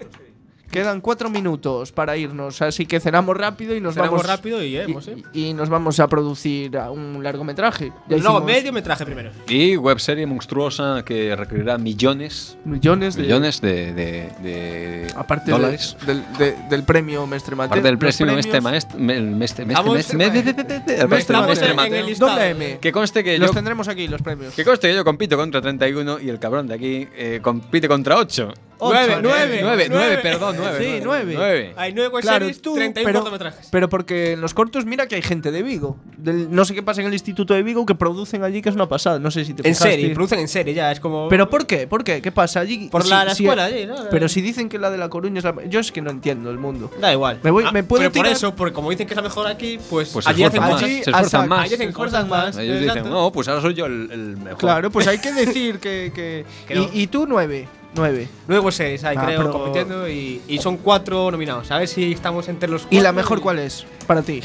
Quedan cuatro minutos para irnos, así que cenamos rápido y nos
Cenamos
vamos
rápido y iremos, ¿eh?
y, y nos vamos a producir a un largometraje. Ya
No,
hicimos
medio metraje primero.
Y webserie monstruosa que requerirá millones,
millones de
millones de, de, de
aparte de-
dólares.
del, de- del premio Mestre Mateo.
Aparte del
los
premio
premios-
este maestro, el mestre, mestre,
Vamos,
mestre, mestre, mestre, mestre, el mestre
Estamos
Mestre
en, en
Mateo.
el listado.
Doble M.
Que conste que
Los
yo
tendremos aquí, los premios.
que conste que yo compito contra treinta y uno y el cabrón de aquí eh, compite contra ocho.
Nueve,
Ocho,
nueve,
nueve, nueve,
nueve.
perdón, nueve.
Sí, nueve.
nueve.
Hay nueve
Claro,
webseries,
tú,
treinta y uno
pero,
cortometrajes.
pero porque en los cortos mira que hay gente de Vigo. Del- no sé qué pasa en el Instituto de Vigo que producen allí, que es una pasada. No sé si te
En
fijaste.
serie, producen en serie ya, es como.
¿Pero por qué? ¿Por qué? ¿Qué pasa allí?
Por
Si-
la, la
si-
escuela allí, ¿no?
Pero si dicen que la de La Coruña es la… Yo es que no entiendo el mundo.
Da igual.
Me voy- me puedo
pero por
tirar-
eso, porque como dicen que es la mejor aquí, pues,
Pues se
allí hacen
esfuerzan más.
cosas.
Allí,
Se esfuerzan
exacto,
más.
Allí hacen cosas más.
Ellos dicen,
Exacto.
no, pues ahora soy yo el, el mejor.
Claro, pues hay que decir que… que-
Que no.
y, y tú nueve. Nueve.
Nueve webseries hay,
Ah,
creo,
pero-
compitiendo y, y son cuatro nominados. A ver si estamos entre los
¿Y
cuatro.
la mejor cuál es? Para ti.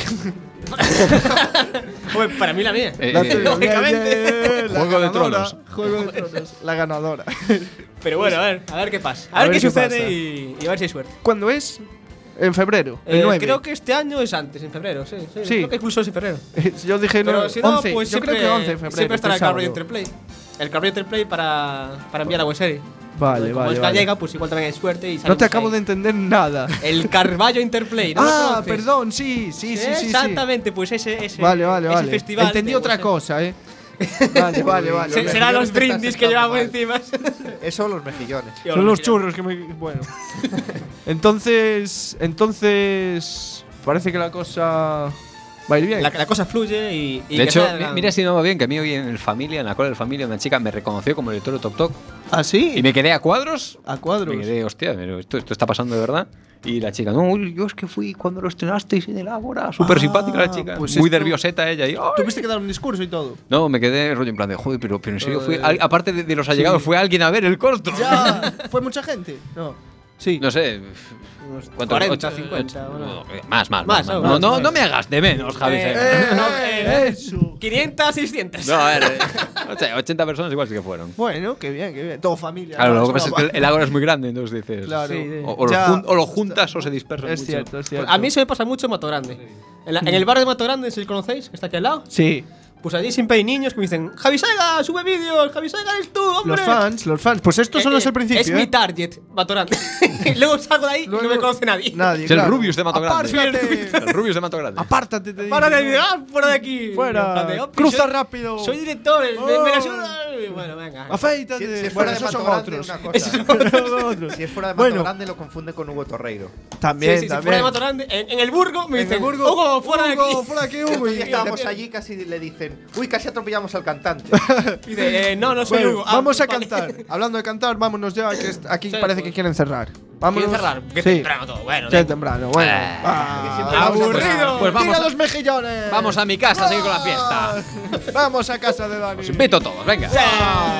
Hombre, para mí la mía.
Eh,
La
eh,
tuya,
lógicamente.
bien, bien, la
Juego de
ganadora.
Tronos.
Juego de Tronos. La ganadora.
Pero bueno, a ver, a ver qué pasa. A,
A
ver,
ver
qué
qué
sucede
pasa.
y, y a ver si hay suerte.
¿Cuándo es? En febrero. El
Eh,
nueve.
creo que este año es antes, en febrero, sí. sí,
Sí.
Creo que incluso es en febrero.
Yo dije
Pero
no,
si no,
once.
pues
Yo
siempre,
creo que once de febrero.
siempre estará
que
el
es
Carboy
sábado.
Interplay. El Carboy Interplay para, para enviar la webserie.
Vale,
Como
vale,
es
vale.
gallega, pues igual también hay suerte y
No te
salimos
acabo
ahí.
de entender nada.
El Carballo Interplay, ¿no lo
Ah,
conoces?
perdón, sí, sí, sí, sí. sí.
Exactamente, pues ese, ese,
Vale, vale,
ese
vale.
festival.
Entendí
de
otra
webserie.
cosa, eh. Vale, vale, vale.
Se-
Los
serán los
mejillones te están
brindis que
sentando
llevamos
mal.
encima.
Eso los mejillones.
Son los churros que me. Bueno. Entonces. Entonces. Parece que la cosa. Va a ir bien.
La, la cosa fluye y. y
De
que
hecho,
salgan-
mi- mira si no va bien, que a mí hoy en el familia, en la cola del familia, una chica me reconoció como director de Tok Tok.
¿Ah, sí?
Y me quedé a cuadros.
A cuadros.
Me quedé, hostia, pero esto, esto está pasando de verdad. Y la chica, no, yo es que fui cuando lo estrenasteis en el Ágora. Súper
Ah,
simpática la chica.
pues
muy
esto-
nervioseta ella. Y, "Ay".
Tuviste que dar un discurso y todo.
No, me quedé rollo en plan de, joder, pero, pero en serio fue. al- aparte de, de los allegados, fue alguien a ver el corto.
Ya. ¿Fue mucha gente? No. Sí.
No sé.
Unos
¿cuántos?
cuarenta,
Ocho-
cincuenta,
ocho-
bueno.
no, eh, más, más,
Más,
más. más.
más,
No, no,
más.
no me hagas de menos, Javi.
Eh,
Serra.
no,
Eh,
eh,
eso.
quinientas, seiscientas.
No, a ver, eh, ochenta personas igual sí que fueron.
Bueno, qué bien, qué bien. Todo familia.
Claro,
¿no?
lo que pasa es
broma.
que el Ágora es muy grande, entonces dices.
Claro.
Sí, sí.
O, o,
Ya.
lo, jun- o lo juntas o se dispersan.
Es
mucho.
cierto, es cierto.
A mí se me pasa mucho en Mato Grande. En, la- en el barrio de Mato Grande, si conocéis, que está aquí al lado,
Sí.
pues allí siempre hay niños que me dicen: Javi Saiga, sube vídeos, Javi Saiga eres tú, hombre.
Los fans, los fans. Pues estos
Eh,
solo es
eh,
el principio.
Es
¿eh?
mi target, Mato Grande. Luego salgo de ahí y no me conoce nadie.
Nadie.
Es el
claro.
Rubius de Mato Grande.
Apártate.
El Rubius de Mato Grande.
Apártate, te digo.
Para de decir, ah, fuera de aquí.
Fuera.
En plan de, "Oh,
Cruza
soy-
rápido.
Soy director, me, me
Oh.
la ayuda. Y bueno, venga.
Afeítate.
Si, si es
Bueno,
fuera de
esos
Mato
son
Grande,
otros.
una cosa. Si es fuera de Mato
Bueno.
Grande, lo confunde con Hugo Torreiro.
También,
Sí, sí, sí,
también.
fuera de Mato Grande. En, en el Burgo me
En
dicen:
el Burgo,
Hugo, fuera de
Hugo,
aquí.
fuera de aquí,
Y
Hugo.
otro día
Y-
estábamos allí, casi le dicen, uy, casi atropellamos al cantante.
Dice: eh, no, no soy
Bueno,
Hugo. Ah,
vamos a
vale.
cantar. Hablando de cantar, vámonos ya, que est- aquí
Sí,
parece
pues.
que quieren cerrar. Vámonos.
¿Quieren cerrar? Que
Sí.
temprano todo. Bueno,
Sí,
venga.
temprano. Bueno.
Eh,
Ah,
que siempre vamos a
aburrido.
cerrar.
Pues vamos
Tira
a-
los mejillones.
Vamos a mi casa a seguir con la fiesta.
Vamos a casa de Dani.
Os invito a todos, venga.
Sí.